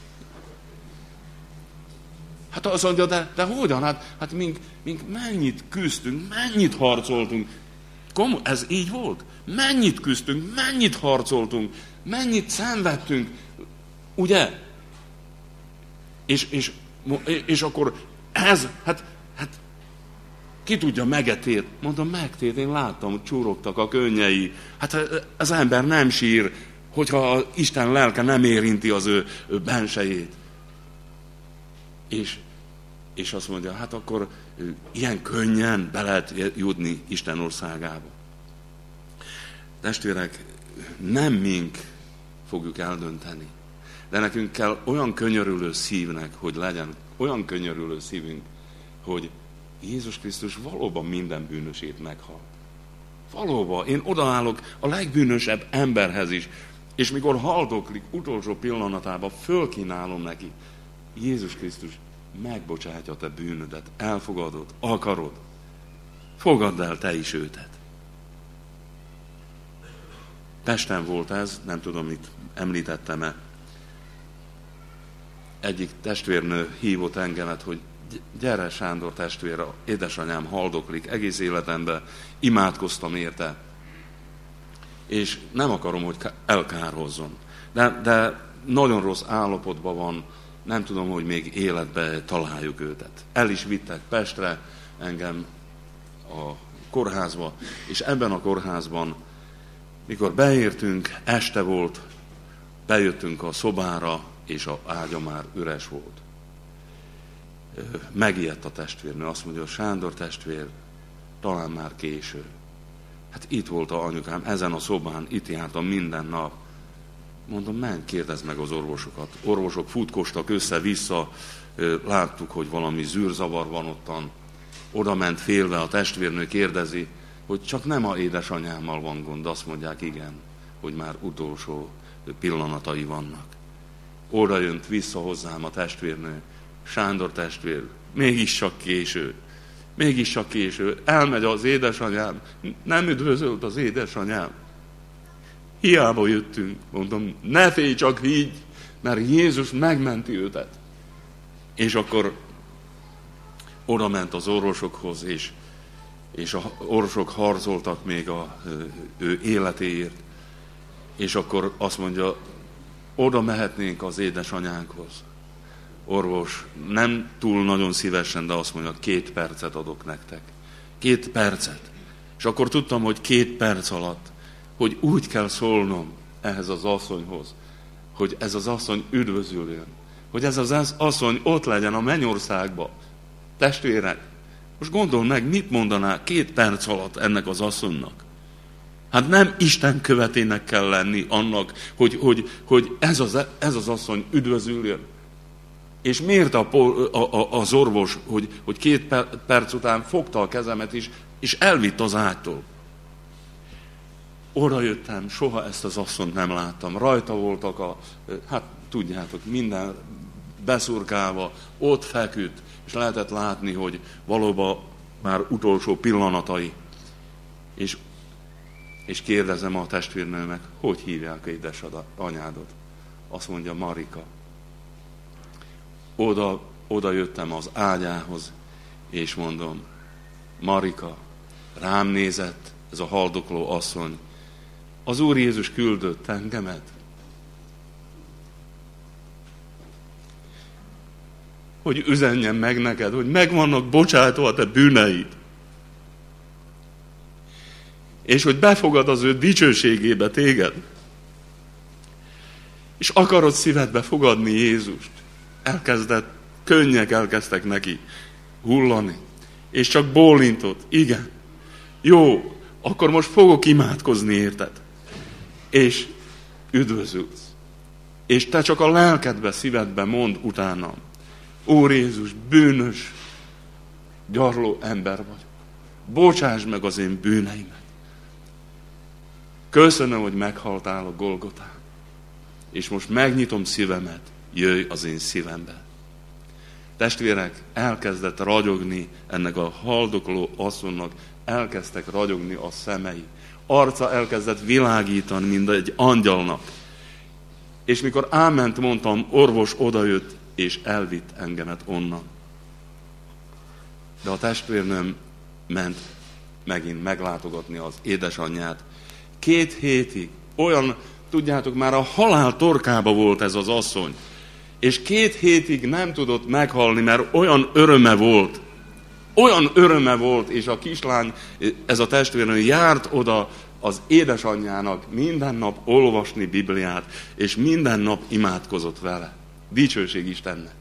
Hát azt mondja, de hogyan? Hát mink mennyit küzdtünk, mennyit harcoltunk. Ez így volt? Mennyit küzdtünk, mennyit harcoltunk, mennyit szenvedtünk, ugye? És akkor ez, hát ki tudja, megetét? Mondom, megtét, én láttam, hogy csúrogtak a könnyei. Hát az ember nem sír, hogyha Isten lelke nem érinti az ő bensejét. És azt mondja, hát akkor ilyen könnyen be lehet jutni Isten országába. Testvérek, nem mink fogjuk eldönteni, de nekünk kell olyan könyörülő szívnek, hogy legyen olyan könyörülő szívünk, hogy Jézus Krisztus valóban minden bűnösét meghalt. Valóban, én odaállok a legbűnösebb emberhez is, és mikor haldoklik utolsó pillanatában, fölkínálom neki, Jézus Krisztus megbocsátja te bűnödet, elfogadod, akarod, fogadd el te is őtet. Pesten volt ez, nem tudom, mit említettem-e. Egyik testvérnő hívott engemet, hogy gyere Sándor testvér, édesanyám haldoklik, egész életemben imádkoztam érte, és nem akarom, hogy elkárhozzon. De nagyon rossz állapotban van, nem tudom, hogy még életbe találjuk őtet. El is vittek Pestre engem a kórházba, és ebben a kórházban, mikor beértünk, este volt, bejöttünk a szobára, és az ágya már üres volt. Megijedt a testvérnő, azt mondja, Sándor testvér, talán már késő. Hát itt volt a anyukám, ezen a szobán, itt jártam minden nap. Mondom, menj, kérdezd meg az orvosokat. Orvosok futkostak össze-vissza, láttuk, hogy valami zűrzavar van ottan. Oda ment félve, a testvérnő kérdezi, hogy csak nem a édesanyámmal van gond. Azt mondják, igen, hogy már utolsó pillanatai vannak. Oda jött vissza hozzám a testvérnő, Sándor testvér, mégis csak késő, elmegy az édesanyám, nem üdvözölt az édesanyám. Hiába jöttünk, mondom, ne félj, csak higgy, mert Jézus megmenti őtet. És akkor oda ment az orvosokhoz, és az orvosok harcoltak még ő életéért. És akkor azt mondja, oda mehetnénk az édesanyánkhoz. Orvos nem túl nagyon szívesen, de azt mondja, 2 percet adok nektek. 2 percet. És akkor tudtam, hogy 2 perc alatt, hogy úgy kell szólnom ehhez az asszonyhoz, hogy ez az asszony üdvözüljön. Hogy ez az asszony ott legyen a mennyországba. Testvérek, most gondold meg, mit mondaná 2 perc alatt ennek az asszonynak? Hát nem Isten követének kell lenni annak, hogy ez az asszony üdvözüljön. És miért az orvos, hogy 2 perc után fogta a kezemet is, és elvitt az ágytól. Oda jöttem, soha ezt az asszonyt nem láttam. Rajta voltak hát tudjátok, minden beszurkálva, ott feküdt, és lehetett látni, hogy valóban már utolsó pillanatai. És kérdezem a testvérnőmet, hogy hívják édesanyádat? Azt mondja, Marika. Oda jöttem az ágyához, és mondom, Marika, rám nézett ez a haldokló asszony. Az Úr Jézus küldött engemet. Hogy üzenjem meg neked, hogy meg vannak bocsátva a te bűneid. És hogy befogad az ő dicsőségébe téged. És akarod szívedbe fogadni Jézust. Könnyek elkezdtek neki hullani. És csak bólintott. Igen. Jó, akkor most fogok imádkozni érted. És üdvözülsz. És te csak a lelkedbe, szívedbe mondd utána. Úr Jézus, bűnös, gyarló ember vagy. Bocsáss meg az én bűneimet. Köszönöm, hogy meghaltál a Golgotán. És most megnyitom szívemet, jöjj az én szívembe. Testvérek, elkezdett ragyogni ennek a haldokló asszonynak, elkezdtek ragyogni a szemei. Arca elkezdett világítani, mint egy angyalnak. És mikor áment mondtam, orvos odajött, és elvitt engemet onnan. De a testvérnőm ment megint meglátogatni az édesanyját. 2 hétig, olyan, tudjátok, már a halál torkába volt ez az asszony. És 2 hétig nem tudott meghalni, mert olyan öröme volt. Olyan öröme volt, és a kislány, ez a testvérnő járt oda az édesanyjának minden nap olvasni Bibliát, és minden nap imádkozott vele. Dicsőség Istennek.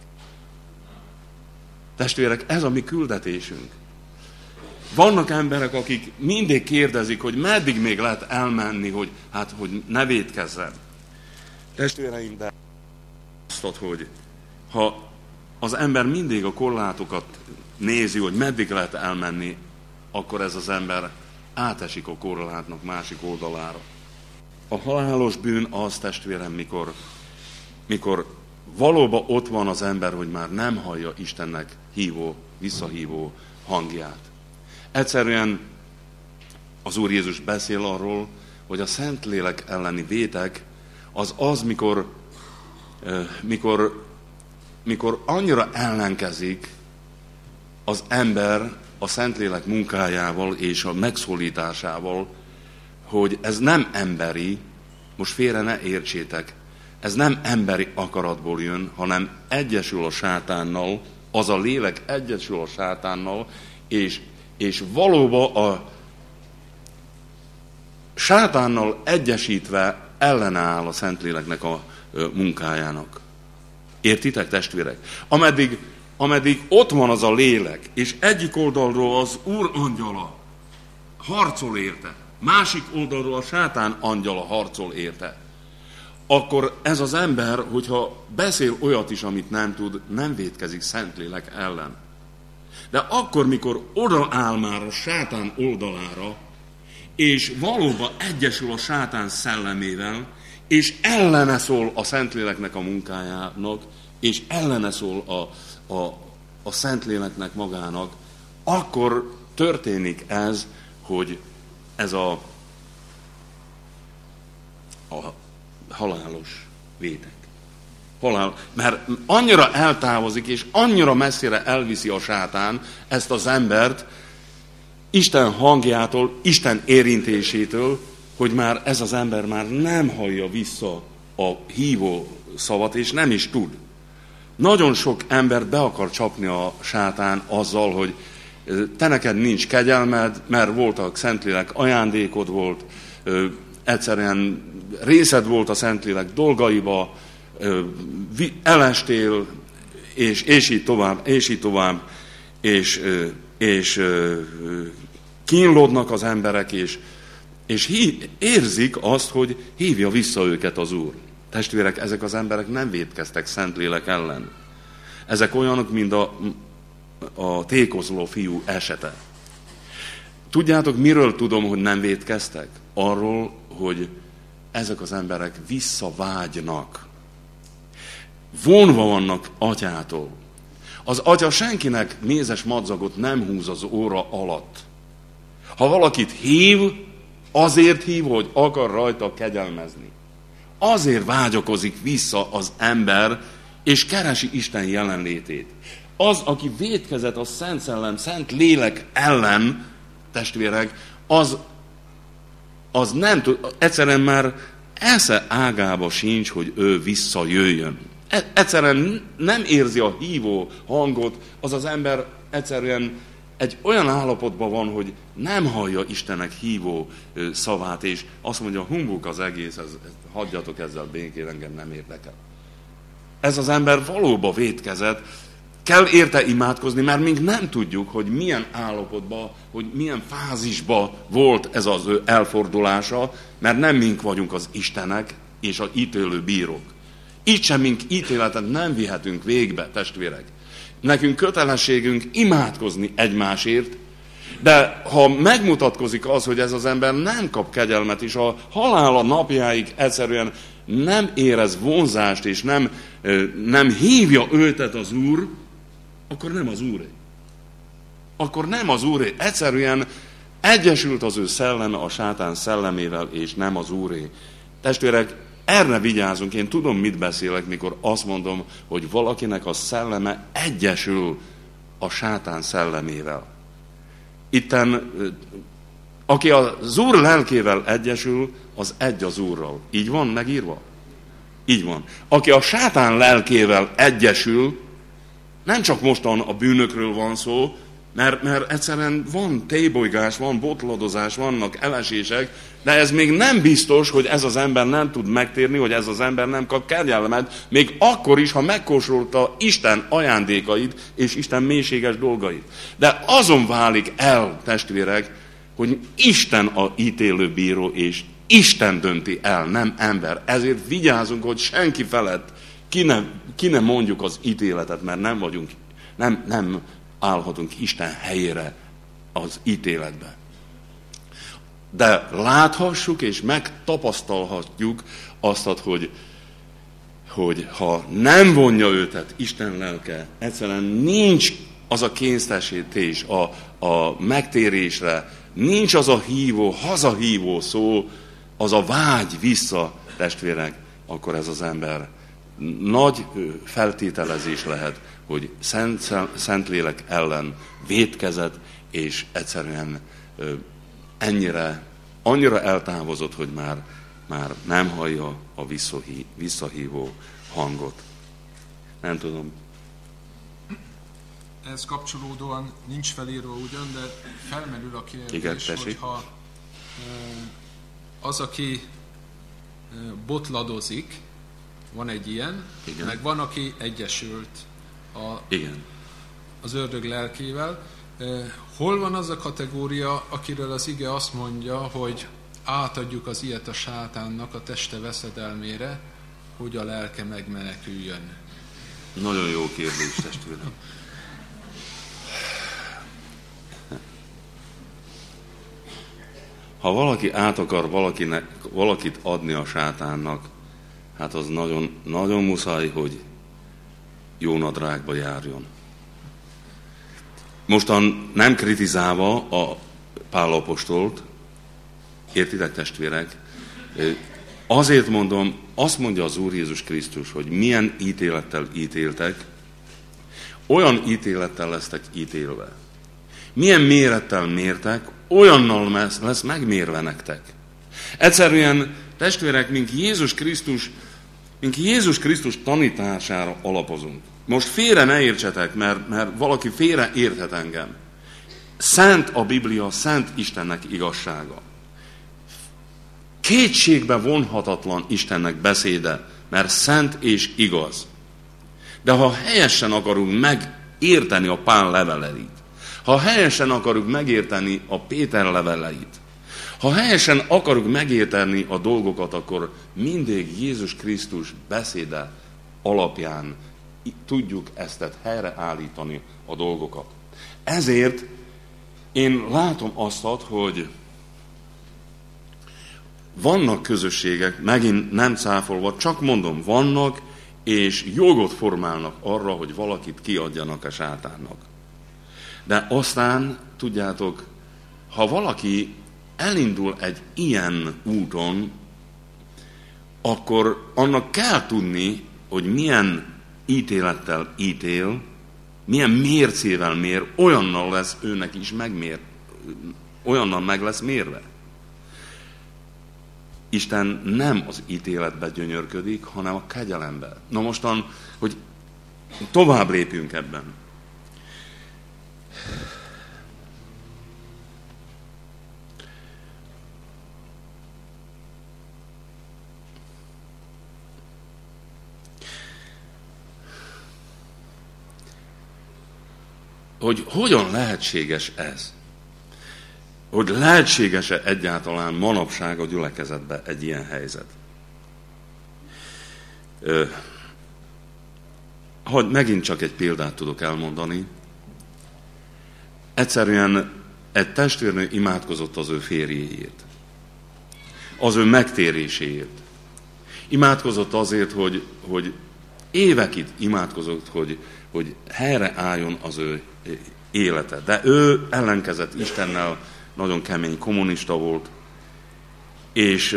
Testvérek, ez a mi küldetésünk. Vannak emberek, akik mindig kérdezik, hogy meddig még lehet elmenni, hogy ne vétkezzen. Testvéreim, de azt, hogy ha az ember mindig a korlátokat nézi, hogy meddig lehet elmenni, akkor ez az ember átesik a korlátnak másik oldalára. A halálos bűn az, testvérem, mikor valóban ott van az ember, hogy már nem hallja Istennek visszahívó hangját. Egyszerűen az Úr Jézus beszél arról, hogy a Szentlélek elleni vétek az, mikor annyira ellenkezik az ember a Szentlélek munkájával és a megszólításával, hogy ez nem emberi, most félre ne értsétek, ez nem emberi akaratból jön, hanem egyesül a sátánnal, az a lélek egyesül a sátánnal, és valóban a sátánnal egyesítve ellenáll a Szentléleknek a munkájának. Értitek, testvérek? Ameddig ott van az a lélek, és egyik oldalról az Úr angyala harcol érte, másik oldalról a sátán angyala harcol érte, akkor ez az ember, hogyha beszél olyat is, amit nem tud, nem vétkezik Szentlélek ellen. De akkor, mikor odaáll már a sátán oldalára, és valóban egyesül a sátán szellemével, és ellene szól a Szentléleknek a munkájának, és ellene szól a Szentléleknek magának, akkor történik ez, hogy ez a halálos vétek. Mert annyira eltávozik, és annyira messzire elviszi a sátán ezt az embert Isten hangjától, Isten érintésétől, hogy már ez az ember már nem hallja vissza a hívó szavat, és nem is tud. Nagyon sok embert be akar csapni a sátán azzal, hogy te neked nincs kegyelmed, mert voltak Szentlélek ajándékod volt, egyszerűen részed volt a Szentlélek dolgaiba, elestél, és így tovább, és kínlódnak az emberek, és érzik azt, hogy hívja vissza őket az Úr. Testvérek, ezek az emberek nem vétkeztek Szentlélek ellen. Ezek olyanok, mint a tékozló fiú esete. Tudjátok, miről tudom, hogy nem vétkeztek? Arról, hogy ezek az emberek visszavágynak. Vonva vannak atyától. Az atya senkinek mézes madzagot nem húz az óra alatt. Ha valakit hív, azért hív, hogy akar rajta kegyelmezni. Azért vágyakozik vissza az ember, és keresi Isten jelenlétét. Az, aki vétkezett a Szent Szellem, Szent Lélek ellen, testvérek, az nem tud, egyszerűen már esze ágába sincs, hogy ő visszajöjjön. Egyszerűen nem érzi a hívó hangot, az ember egyszerűen egy olyan állapotban van, hogy nem hallja Istennek hívó szavát, és azt mondja, humbug az egész, hagyjatok ezzel békén, engem nem érdekel. Ez az ember valóban vétkezett, kell érte imádkozni, mert még nem tudjuk, hogy milyen állapotban, hogy milyen fázisban volt ez az ő elfordulása, mert nem mink vagyunk az Istenek és az ítélő bírók. Így sem mink ítéletet nem vihetünk végbe, testvérek. Nekünk kötelességünk imádkozni egymásért, de ha megmutatkozik az, hogy ez az ember nem kap kegyelmet, és a halála napjáig egyszerűen nem érez vonzást, és nem hívja őtet az Úr, akkor nem az Úré. Akkor nem az Úré. Egyszerűen egyesült az ő szelleme a sátán szellemével, és nem az Úré. Testvérek, erre vigyázunk. Én tudom, mit beszélek, mikor azt mondom, hogy valakinek a szelleme egyesül a sátán szellemével. Itten, aki az Úr lelkével egyesül, az egy az Úrral. Így van megírva? Így van. Aki a sátán lelkével egyesül, nem csak mostan a bűnökről van szó, mert egyszerűen van tébolygás, van botladozás, vannak elesések, de ez még nem biztos, hogy ez az ember nem tud megtérni, hogy ez az ember nem kap kegyelmet, még akkor is, ha megkóstolta Isten ajándékait és Isten mélységes dolgait. De azon válik el, testvérek, hogy Isten a ítélő bíró, és Isten dönti el, nem ember. Ezért vigyázunk, hogy senki felett ki ne mondjuk az ítéletet, mert nem vagyunk, nem állhatunk Isten helyére az ítéletbe. De láthassuk és megtapasztalhatjuk azt, hogy ha nem vonja őtet Isten lelke, egyszerűen nincs az a kényszerítés a megtérésre, nincs az a hívó, hazahívó szó, az a vágy vissza, testvérek, akkor ez az ember nagy feltételezés lehet, hogy Szentlélek ellen vétkezett, és egyszerűen annyira eltávozott, hogy már nem hallja a visszahívó hangot. Nem tudom. Ehhez kapcsolódóan nincs felírva ugyan, de felmerül a kérdés, igen, hogyha az, aki botladozik, van egy ilyen, igen, meg van, aki egyesült az ördög lelkével. Hol van az a kategória, akiről az ige azt mondja, hogy átadjuk az ilyet a sátánnak a teste veszedelmére, hogy a lelke megmeneküljön? Nagyon jó kérdés, testvérem. Ha valaki át akar valakit adni a sátánnak, hát az nagyon, nagyon muszáj, hogy jó nadrágba járjon. Mostan nem kritizálva a Pál apostolt, értitek, testvérek, azért mondom, azt mondja az Úr Jézus Krisztus, hogy milyen ítélettel ítéltek, olyan ítélettel lesztek ítélve. Milyen mérettel mértek, olyannal lesz megmérve nektek. Egyszerűen, testvérek, mint Jézus Krisztus tanítására alapozunk. Most félre ne értsetek, mert valaki félre érthet engem. Szent a Biblia, szent Istennek igazsága. kétségbe vonhatatlan Istennek beszéde, mert szent és igaz. De ha helyesen akarunk megérteni a Pál leveleit, ha helyesen akarjuk megérteni a Péter leveleit, ha helyesen akarjuk megérteni a dolgokat, akkor mindig Jézus Krisztus beszéde alapján tudjuk ezt helyreállítani a dolgokat. Ezért én látom azt, hogy vannak közösségek, megint nem cáfolva, csak mondom, vannak, és jogot formálnak arra, hogy valakit kiadjanak a sátánnak. De aztán, tudjátok, ha valaki elindul egy ilyen úton, akkor annak kell tudni, hogy milyen ítélettel ítél, milyen mércével mér, olyannal lesz őnek is olyannal meg lesz mérve. Isten nem az ítéletbe gyönyörködik, hanem a kegyelemben. Na mostan, hogy tovább lépjünk ebben. Hogy hogyan lehetséges ez? Hogy lehetséges-e egyáltalán manapság a gyülekezetben egy ilyen helyzet? Hogy megint csak egy példát tudok elmondani. Egyszerűen egy testvérnő imádkozott az ő férjéért. Az ő megtéréséért. Imádkozott azért, hogy évekig imádkozott, hogy helyreálljon az ő élete. De ő ellenkezett Istennel, nagyon kemény kommunista volt, és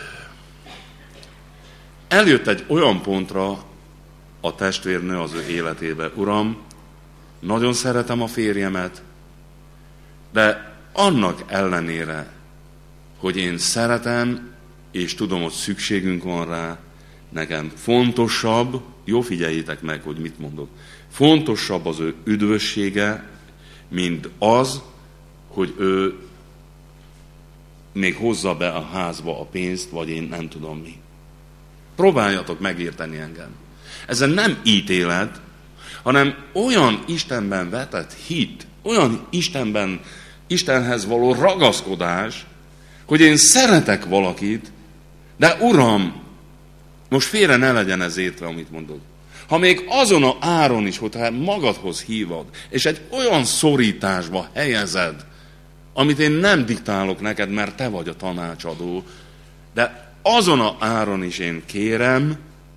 eljött egy olyan pontra a testvérnő az ő életébe: Uram, nagyon szeretem a férjemet, de annak ellenére, hogy én szeretem, és tudom, hogy szükségünk van rá, nekem fontosabb, jó, figyeljétek meg, hogy mit mondok, fontosabb az ő üdvössége, mint az, hogy ő még hozza be a házba a pénzt, vagy én nem tudom mi. Próbáljatok megérteni engem. Ez nem ítélet, hanem olyan Istenben vetett hit, olyan Istenhez való ragaszkodás, hogy én szeretek valakit, de Uram, most félre ne legyen ez értve, amit mondok. Ha még azon a áron is, hogyha magadhoz hívod, és egy olyan szorításba helyezed, amit én nem diktálok neked, mert te vagy a tanácsadó, de azon a áron is én kérem,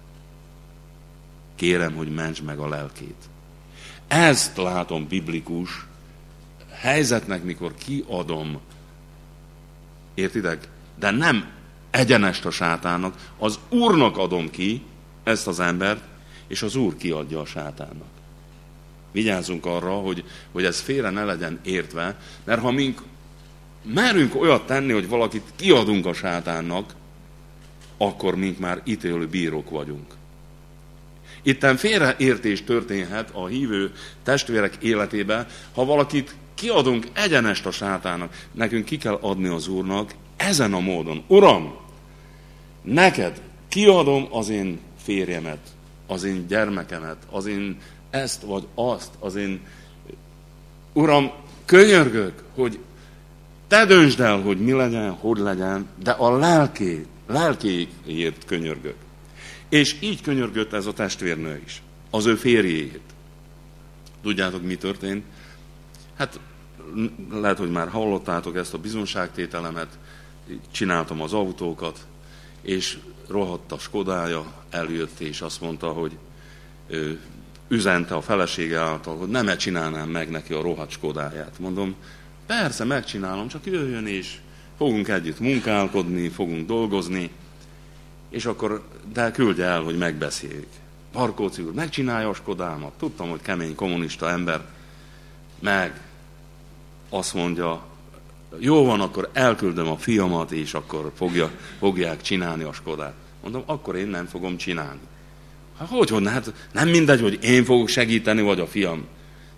hogy mentsd meg a lelkét. Ezt látom biblikus helyzetnek, mikor kiadom, értitek? De nem egyenest a sátánnak, az Úrnak adom ki ezt az embert, és az Úr kiadja a sátánnak. Vigyázzunk arra, hogy ez félre ne legyen értve, mert ha mink merünk olyat tenni, hogy valakit kiadunk a sátánnak, akkor mink már ítélő bírók vagyunk. Itten félreértés történhet a hívő testvérek életében, ha valakit kiadunk egyenest a sátánnak, nekünk ki kell adni az Úrnak ezen a módon. Uram, neked kiadom az én férjemet, az én gyermekemet, az én ezt vagy azt, az én... Uram, könyörgök, hogy te döntsd el, hogy mi legyen, hogy legyen, de a lelkéért könyörgök. És így könyörgött ez a testvérnő is, az ő férjéért. Tudjátok, mi történt? Hát lehet, hogy már hallottátok ezt a bizonságtételemet, csináltam az autókat, és rohadt a Skodája, eljött, és azt mondta, hogy üzente a felesége által, hogy nem csinálnám meg neki a rohadt Skodáját. Mondom, persze, megcsinálom, csak jöjjön, és fogunk együtt munkálkodni, fogunk dolgozni, és akkor, de küldje el, hogy megbeszéljük. Barkóci úr, megcsinálja a Skodámat. Tudtam, hogy kemény kommunista ember, meg azt mondja, jó van, akkor elküldöm a fiamat, és akkor fogják csinálni a Skodát. Mondom, akkor én nem fogom csinálni. Hát hogy, hát nem mindegy, hogy én fogok segíteni, vagy a fiam.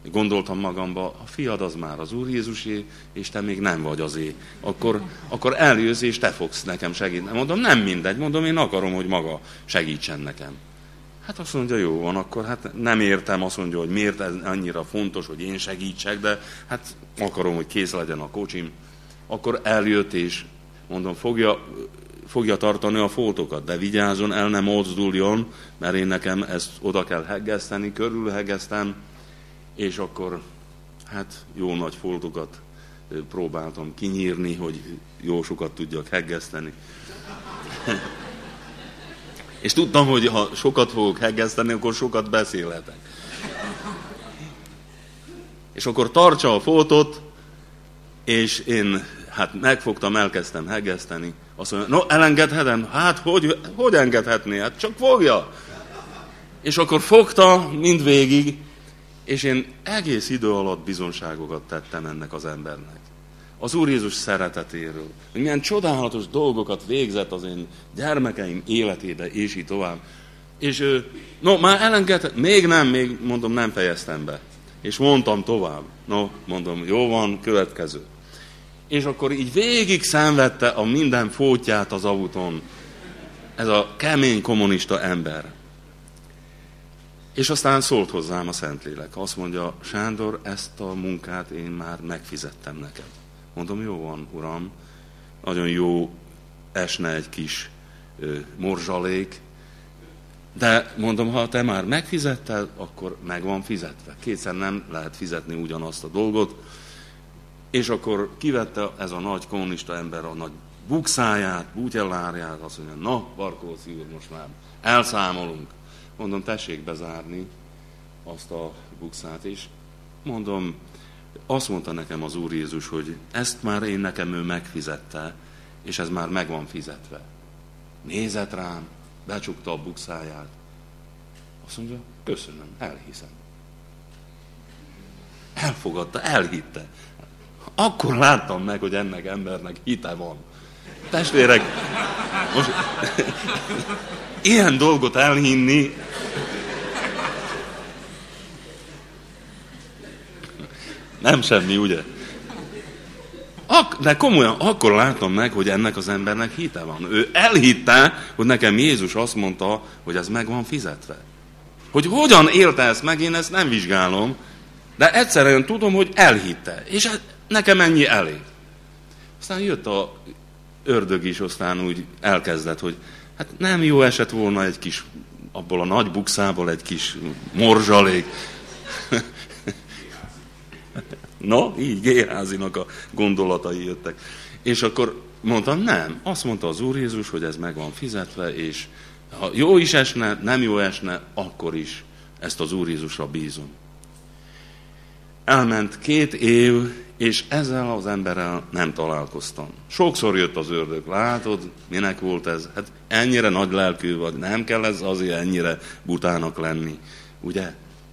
gondoltam magamba, a fiad az már az Úr Jézusé, és te még nem vagy azé. Akkor eljössz, és te fogsz nekem segíteni. Mondom, nem mindegy, mondom, én akarom, hogy maga segítsen nekem. Hát azt mondja, jó van, akkor hát nem értem, azt mondja, hogy miért ez annyira fontos, hogy én segítsek, de hát akarom, hogy kész legyen a kocsim. Akkor eljött, és mondom, fogja tartani a fotókat, de vigyázzon, el nem mozduljon, mert én nekem ezt oda kell heggeszteni, körülheggesztem, és akkor hát jó nagy foltokat próbáltam kinyírni, hogy jó sokat tudjak heggeszteni. És tudtam, hogy ha sokat fogok heggeszteni, akkor sokat beszélhetek. És akkor tartsa a fotót, és én hát megfogtam, elkezdtem heggeszteni. Azt mondja, no, elengedhetem? Hát hogy engedhetné? Hát csak fogja. És akkor fogta mindvégig, és én egész idő alatt bizonságokat tettem ennek az embernek. Az Úr Jézus szeretetéről. Hogy milyen csodálatos dolgokat végzett az én gyermekeim életébe, és így tovább. És no, már elengedhet, még mondom, nem fejeztem be. És mondtam tovább. No, mondom, jó van, következő. És akkor így végig szenvedte a minden fótját az autón. Ez a kemény kommunista ember. És aztán szólt hozzám a Szentlélek. Azt mondja, Sándor, ezt a munkát én már megfizettem neked. Mondom, jó van, uram, nagyon jó esne egy kis morzsalék, de mondom, ha te már megfizetted, akkor meg van fizetve. Kétszer nem lehet fizetni ugyanazt a dolgot. És akkor kivette ez a nagy kommunista ember a nagy bukszáját, bútyellárját, azt mondja, na, Barkóczy úr, most már elszámolunk. Mondom, tessék bezárni azt a bukszát, és mondom, azt mondta nekem az Úr Jézus, hogy ezt már nekem ő megfizette, és ez már meg van fizetve. Nézett rám, becsukta a bukszáját. Azt mondja, köszönöm, elhiszem. Elfogadta, elhitte. Akkor láttam meg, hogy ennek embernek hite van. Testvérek, most ilyen dolgot elhinni, nem semmi, ugye? De komolyan, akkor láttam meg, hogy ennek az embernek hite van. Ő elhitte, hogy nekem Jézus azt mondta, hogy ez meg van fizetve. Hogy hogyan élte ezt meg, én ezt nem vizsgálom, de egyszerűen tudom, hogy elhitte. És nekem ennyi elég. Aztán jött a ördög is, aztán úgy elkezdett, hogy hát nem jó esett volna egy kis, abból a nagy bukszából egy kis morzsalék. No, így Géházinak a gondolatai jöttek. És akkor mondtam, nem. Azt mondta az Úr Jézus, hogy ez meg van fizetve, és ha jó is esne, nem jó esne, akkor is ezt az Úr Jézusra bízom. Elment 2 év, és ezzel az emberrel nem találkoztam. Sokszor jött az ördög, látod, minek volt ez? Hát ennyire nagy lelkű vagy, nem kell ez azért ennyire butának lenni, ugye?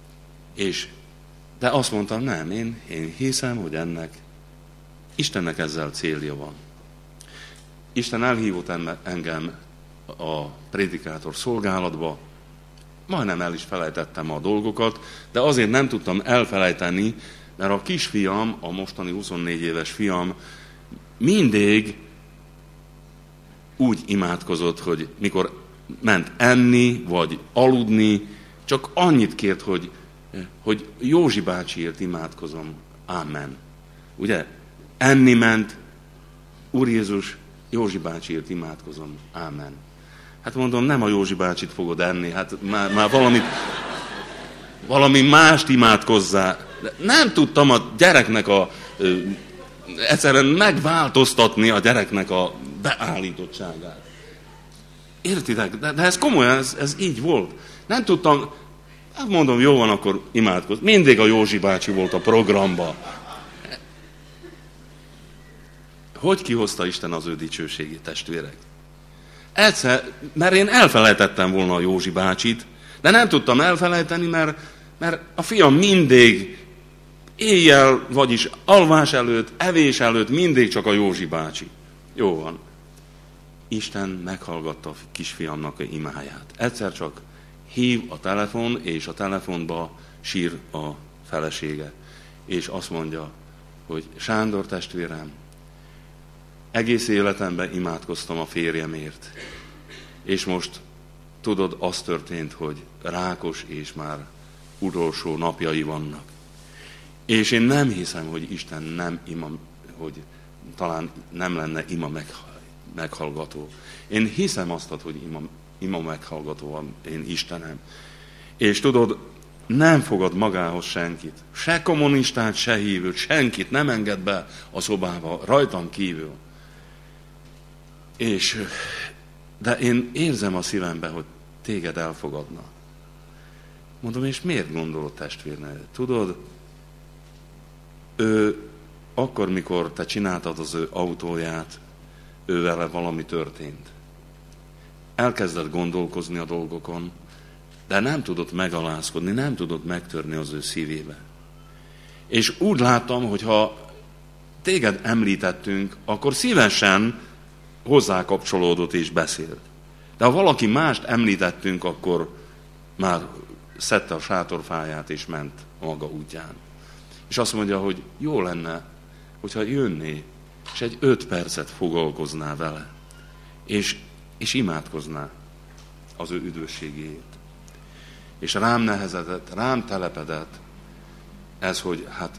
De azt mondtam, nem, én hiszem, hogy Istennek ezzel célja van. Isten elhívott engem a prédikátor szolgálatba, majdnem el is felejtettem a dolgokat, de azért nem tudtam elfelejteni, mert a kisfiam, a mostani 24 éves fiam mindig úgy imádkozott, hogy mikor ment enni, vagy aludni, csak annyit kért, hogy Józsi bácsiért imádkozom. Amen. Ugye? Enni ment, Úr Jézus, Józsi bácsiért imádkozom. Amen. Hát mondom, nem a Józsi bácsit fogod enni, hát már valami mást imádkozzá. De nem tudtam a gyereknek egyszerűen megváltoztatni a gyereknek a beállítottságát. Értitek? De ez komolyan, ez így volt. Nem tudtam, hát mondom, jó van, akkor imádkozz. Mindig a Józsi bácsi volt a programba. Hogy kihozta Isten az ő dicsőségét, testvérek? Egyszer, mert én elfelejtettem volna a Józsi bácsit, de nem tudtam elfelejteni, mert a fiam mindig éjjel, vagyis alvás előtt, evés előtt mindig csak a Józsi bácsi. Jó van. Isten meghallgatta a kisfiamnak a imáját. Egyszer csak hív a telefon, és a telefonba sír a felesége, és azt mondja, hogy Sándor testvérem, egész életemben imádkoztam a férjemért, és most tudod, az történt, hogy rákos, és már utolsó napjai vannak. És én nem hiszem, hogy Isten nem hogy talán nem lenne ima meghallgató. Én hiszem azt, hogy ima meghallgató van én Istenem. És tudod, nem fogad magához senkit. Se kommunistát, se hívőt, senkit nem enged be a szobába, rajtam kívül. De én érzem a szívembe, hogy téged elfogadna. Mondom, és miért gondolod, testvérnő? Tudod, ő akkor, mikor te csináltad az ő autóját, ő vele valami történt. Elkezdett gondolkozni a dolgokon, de nem tudott megalázkodni, nem tudott megtörni az ő szívébe. És úgy láttam, hogy ha téged említettünk, akkor szívesen hozzákapcsolódott és beszélt. De ha valaki mást említettünk, akkor már szedte a sátorfáját és ment maga útján. És azt mondja, hogy jó lenne, hogyha jönné, és egy 5 percet foglalkozná vele, és imádkozná az ő üdvösségéért. És rám nehezedett, rám telepedett ez, hogy hát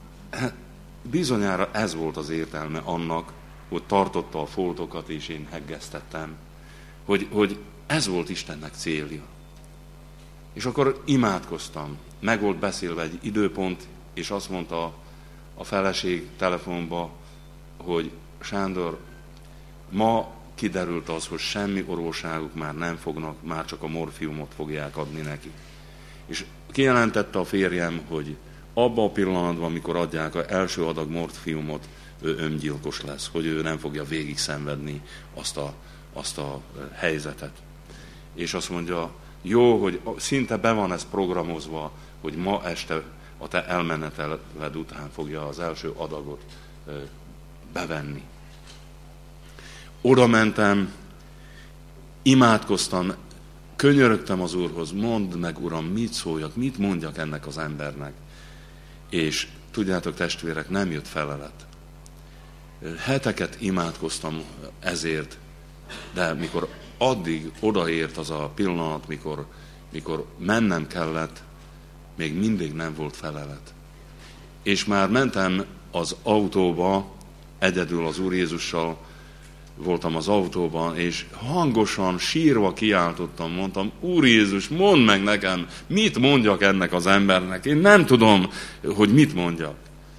bizonyára ez volt az értelme annak, hogy tartotta a foltokat, és én heggeztettem, hogy ez volt Istennek célja. És akkor imádkoztam. Meg volt beszélve egy időpont, és azt mondta a feleség telefonba, hogy Sándor, ma kiderült az, hogy semmi orvosságuk már nem fognak, már csak a morfiumot fogják adni neki. És kijelentette a férjem, hogy abban a pillanatban, amikor adják az első adag morfiumot, ő öngyilkos lesz, hogy ő nem fogja végig szenvedni azt a helyzetet. És azt mondja, jó, hogy szinte be van ez programozva, hogy ma este a te elmeneteled után fogja az első adagot bevenni. Oda mentem, imádkoztam, könyörögtem az Úrhoz, mondd meg, Uram, mit szóljak, mit mondjak ennek az embernek. És tudjátok, testvérek, nem jött felelet. Heteket imádkoztam ezért, de mikor addig odaért az a pillanat, mikor mennem kellett, még mindig nem volt felelet. És már mentem az autóba, egyedül az Úr Jézussal voltam az autóban, és hangosan, sírva kiáltottam, mondtam, Úr Jézus, mondd meg nekem, mit mondjak ennek az embernek. Én nem tudom, hogy mit mondjak.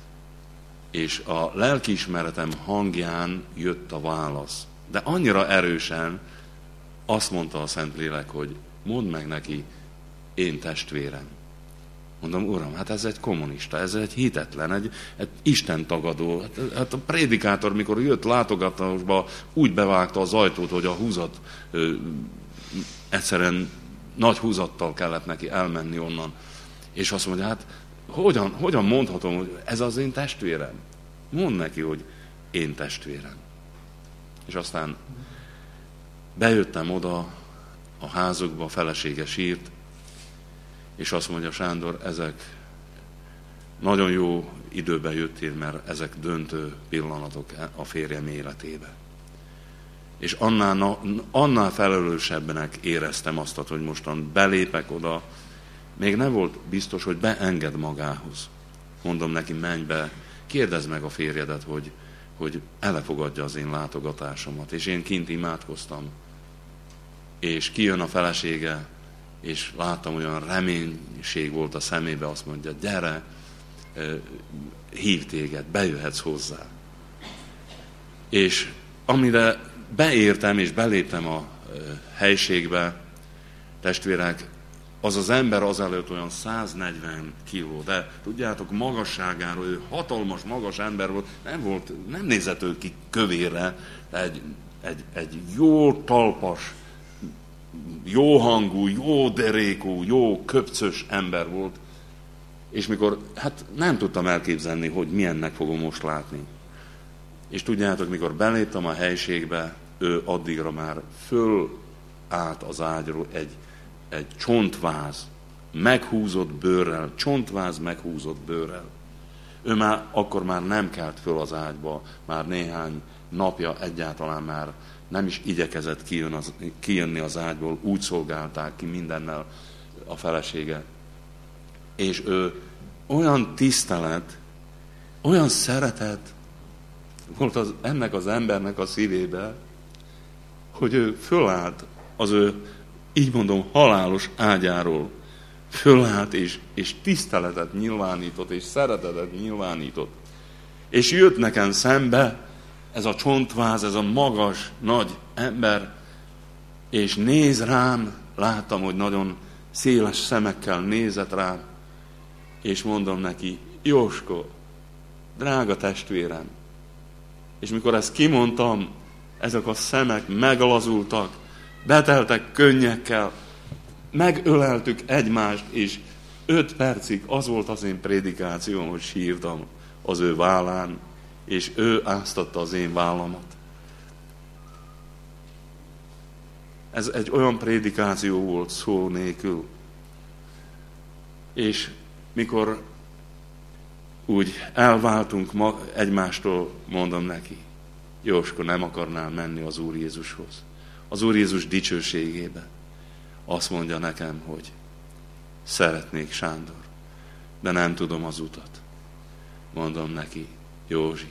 És a lelkiismeretem hangján jött a válasz. De annyira erősen azt mondta a Szentlélek, hogy mondd meg neki, én testvérem. Mondom, Uram, hát ez egy kommunista, ez egy hitetlen, egy istentagadó. Hát a prédikátor, mikor jött látogatásba, úgy bevágta az ajtót, hogy a húzat egyszerűen nagy húzattal kellett neki elmenni onnan. És azt mondja, hát hogyan mondhatom, hogy ez az én testvérem? Mondd neki, hogy én testvérem. És aztán bejöttem oda a házukba, a felesége sírt, és azt mondja, Sándor, ezek nagyon jó időben jöttél, mert ezek döntő pillanatok a férjem életébe. És annál felelősebbnek éreztem azt, hogy mostan belépek oda, még nem volt biztos, hogy beenged magához. Mondom neki, menj be, kérdezd meg a férjedet, hogy elefogadja az én látogatásomat. És én kint imádkoztam, és kijön a felesége, és láttam, olyan reménység volt a szemébe, azt mondja, gyere, hív téged, bejöhetsz hozzá. És amire beértem és beléptem a helységbe, testvérek, az ember azelőtt olyan 140 kiló, de tudjátok, magasságáról, ő hatalmas, magas ember volt, nem nézett ő ki kövére, egy jó talpas, jó hangú, jó derékú, jó köpcös ember volt, és mikor, hát nem tudtam elképzelni, hogy milyennek fogom most látni. És tudjátok, mikor beléptem a helységbe, ő addigra már fölállt az ágyról egy csontváz, meghúzott bőrrel, csontváz meghúzott bőrrel. Ő akkor már nem kelt föl az ágyba, már néhány napja egyáltalán már nem is igyekezett kijönni az ágyból, úgy szolgálták ki mindennel a felesége. És ő olyan tisztelet, olyan szeretet volt ennek az embernek a szívébe, hogy ő fölállt az ő, így mondom, halálos ágyáról, fölállt és tiszteletet nyilvánított, és szeretetet nyilvánított. És jött nekem szembe ez a csontváz, ez a magas, nagy ember, és néz rám, láttam, hogy nagyon széles szemekkel nézett rám, és mondom neki, Jóskó, drága testvérem. És mikor ezt kimondtam, ezek a szemek meglazultak, beteltek könnyekkel, megöleltük egymást, és 5 percig az volt az én prédikációm, hogy sírtam az ő vállán, és ő áztatta az én vállamat. Ez egy olyan prédikáció volt szó nélkül. És mikor úgy elváltunk egymástól, mondom neki, Jóska, nem akarnál menni az Úr Jézushoz, az Úr Jézus dicsőségébe. Azt mondja nekem, hogy szeretnék, Sándor, de nem tudom az utat. Mondom neki, Józsi,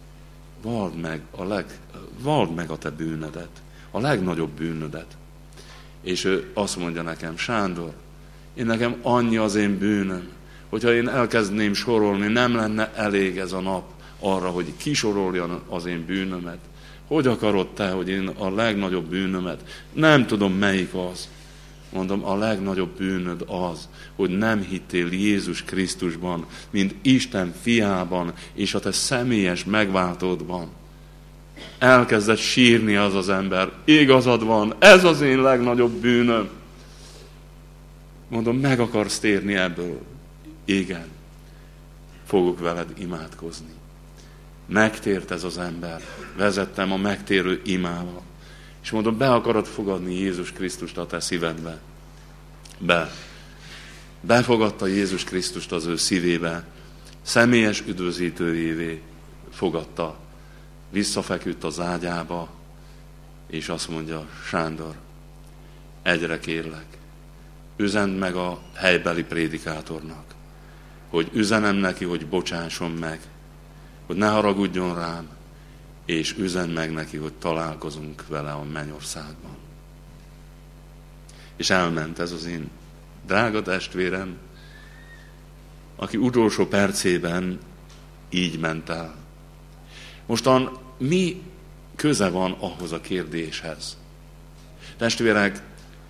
vald meg a te bűnödet, a legnagyobb bűnödet. És ő azt mondja nekem, Sándor, nekem annyi az én bűnöm, hogyha én elkezdeném sorolni, nem lenne elég ez a nap arra, hogy kisoroljan az én bűnömet. Hogy akarod te, hogy én a legnagyobb bűnömet? Nem tudom, melyik az. Mondom, a legnagyobb bűnöd az, hogy nem hittél Jézus Krisztusban, mint Isten fiában, és a te személyes megváltódban. Elkezdett sírni az ember. Igazad van, ez az én legnagyobb bűnöm. Mondom, meg akarsz térni ebből? Igen, fogok veled imádkozni. Megtért ez az ember. Vezettem a megtérő imával. És mondom, be akarod fogadni Jézus Krisztust a te szívedbe? Befogadta Jézus Krisztust az ő szívébe, személyes üdvözítőjévé fogadta, visszafeküdt az ágyába, és azt mondja, Sándor, egyre kérlek, üzend meg a helybeli prédikátornak, hogy üzenem neki, hogy bocsásson meg, hogy ne haragudjon rám, és üzend meg neki, hogy találkozunk vele a mennyországban. És elment ez az én drága testvérem, aki utolsó percében így ment el. Mostan mi köze van ahhoz a kérdéshez? Testvérek,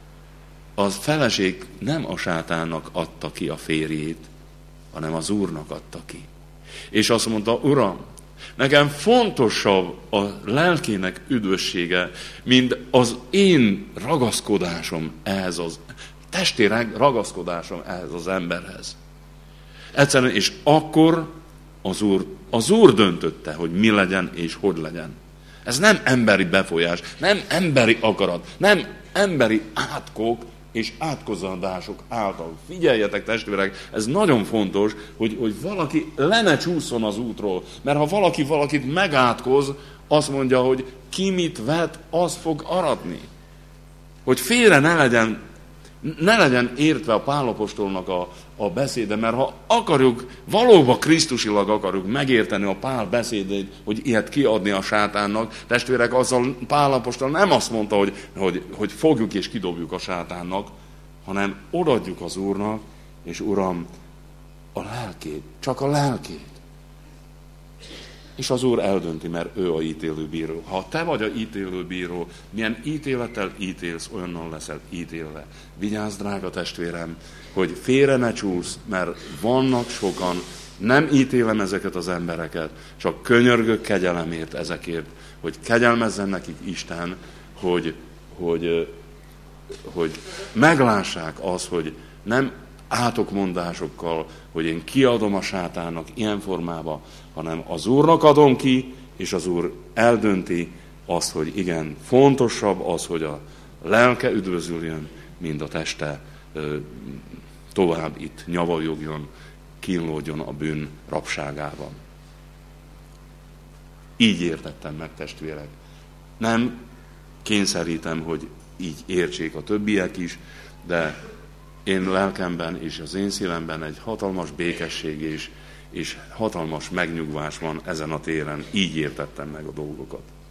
a feleség nem a sátánnak adta ki a férjét, hanem az Úrnak adta ki. És azt mondta, Uram, nekem fontosabb a lelkének üdvössége, mint az én ragaszkodásom ehhez az testi ragaszkodásom ehhez az emberhez. Egyszerűen, és akkor az Úr döntötte, hogy mi legyen és hogy legyen. Ez nem emberi befolyás, nem emberi akarat, nem emberi átkok és átkozadások által. Figyeljetek, testvérek, ez nagyon fontos, hogy valaki le ne csúszson az útról. Mert ha valaki valakit megátkoz, azt mondja, hogy ki mit vet, az fog aratni. Hogy félre ne legyen értve a Pál apostolnak a beszéde, mert ha akarjuk, valóban krisztusilag akarjuk megérteni a Pál beszédét, hogy ilyet kiadni a sátánnak, testvérek, azzal Pál apostol nem azt mondta, hogy fogjuk és kidobjuk a sátánnak, hanem odaadjuk az Úrnak, és Uram, a lelkét, csak a lelkét. És az Úr eldönti, mert ő a ítélőbíró. Ha te vagy a ítélőbíró, milyen ítélettel ítélsz, olyannal leszel ítélve. Vigyázz, drága testvérem, hogy félre ne csúsz, mert vannak sokan, nem ítélem ezeket az embereket, csak könyörgök kegyelemért ezekért, hogy kegyelmezzen nekik Isten, hogy meglássák az, hogy nem átokmondásokkal, hogy én kiadom a sátánnak ilyen formába, hanem az Úrnak adom ki, és az Úr eldönti azt, hogy igen, fontosabb az, hogy a lelke üdvözüljön, mint a teste tovább itt nyavajogjon, kínlódjon a bűn rabságában. Így értettem meg, testvérek. Nem kényszerítem, hogy így értsék a többiek is, de én lelkemben és az én szívemben egy hatalmas békesség és hatalmas megnyugvás van ezen a téren. Így értettem meg a dolgokat.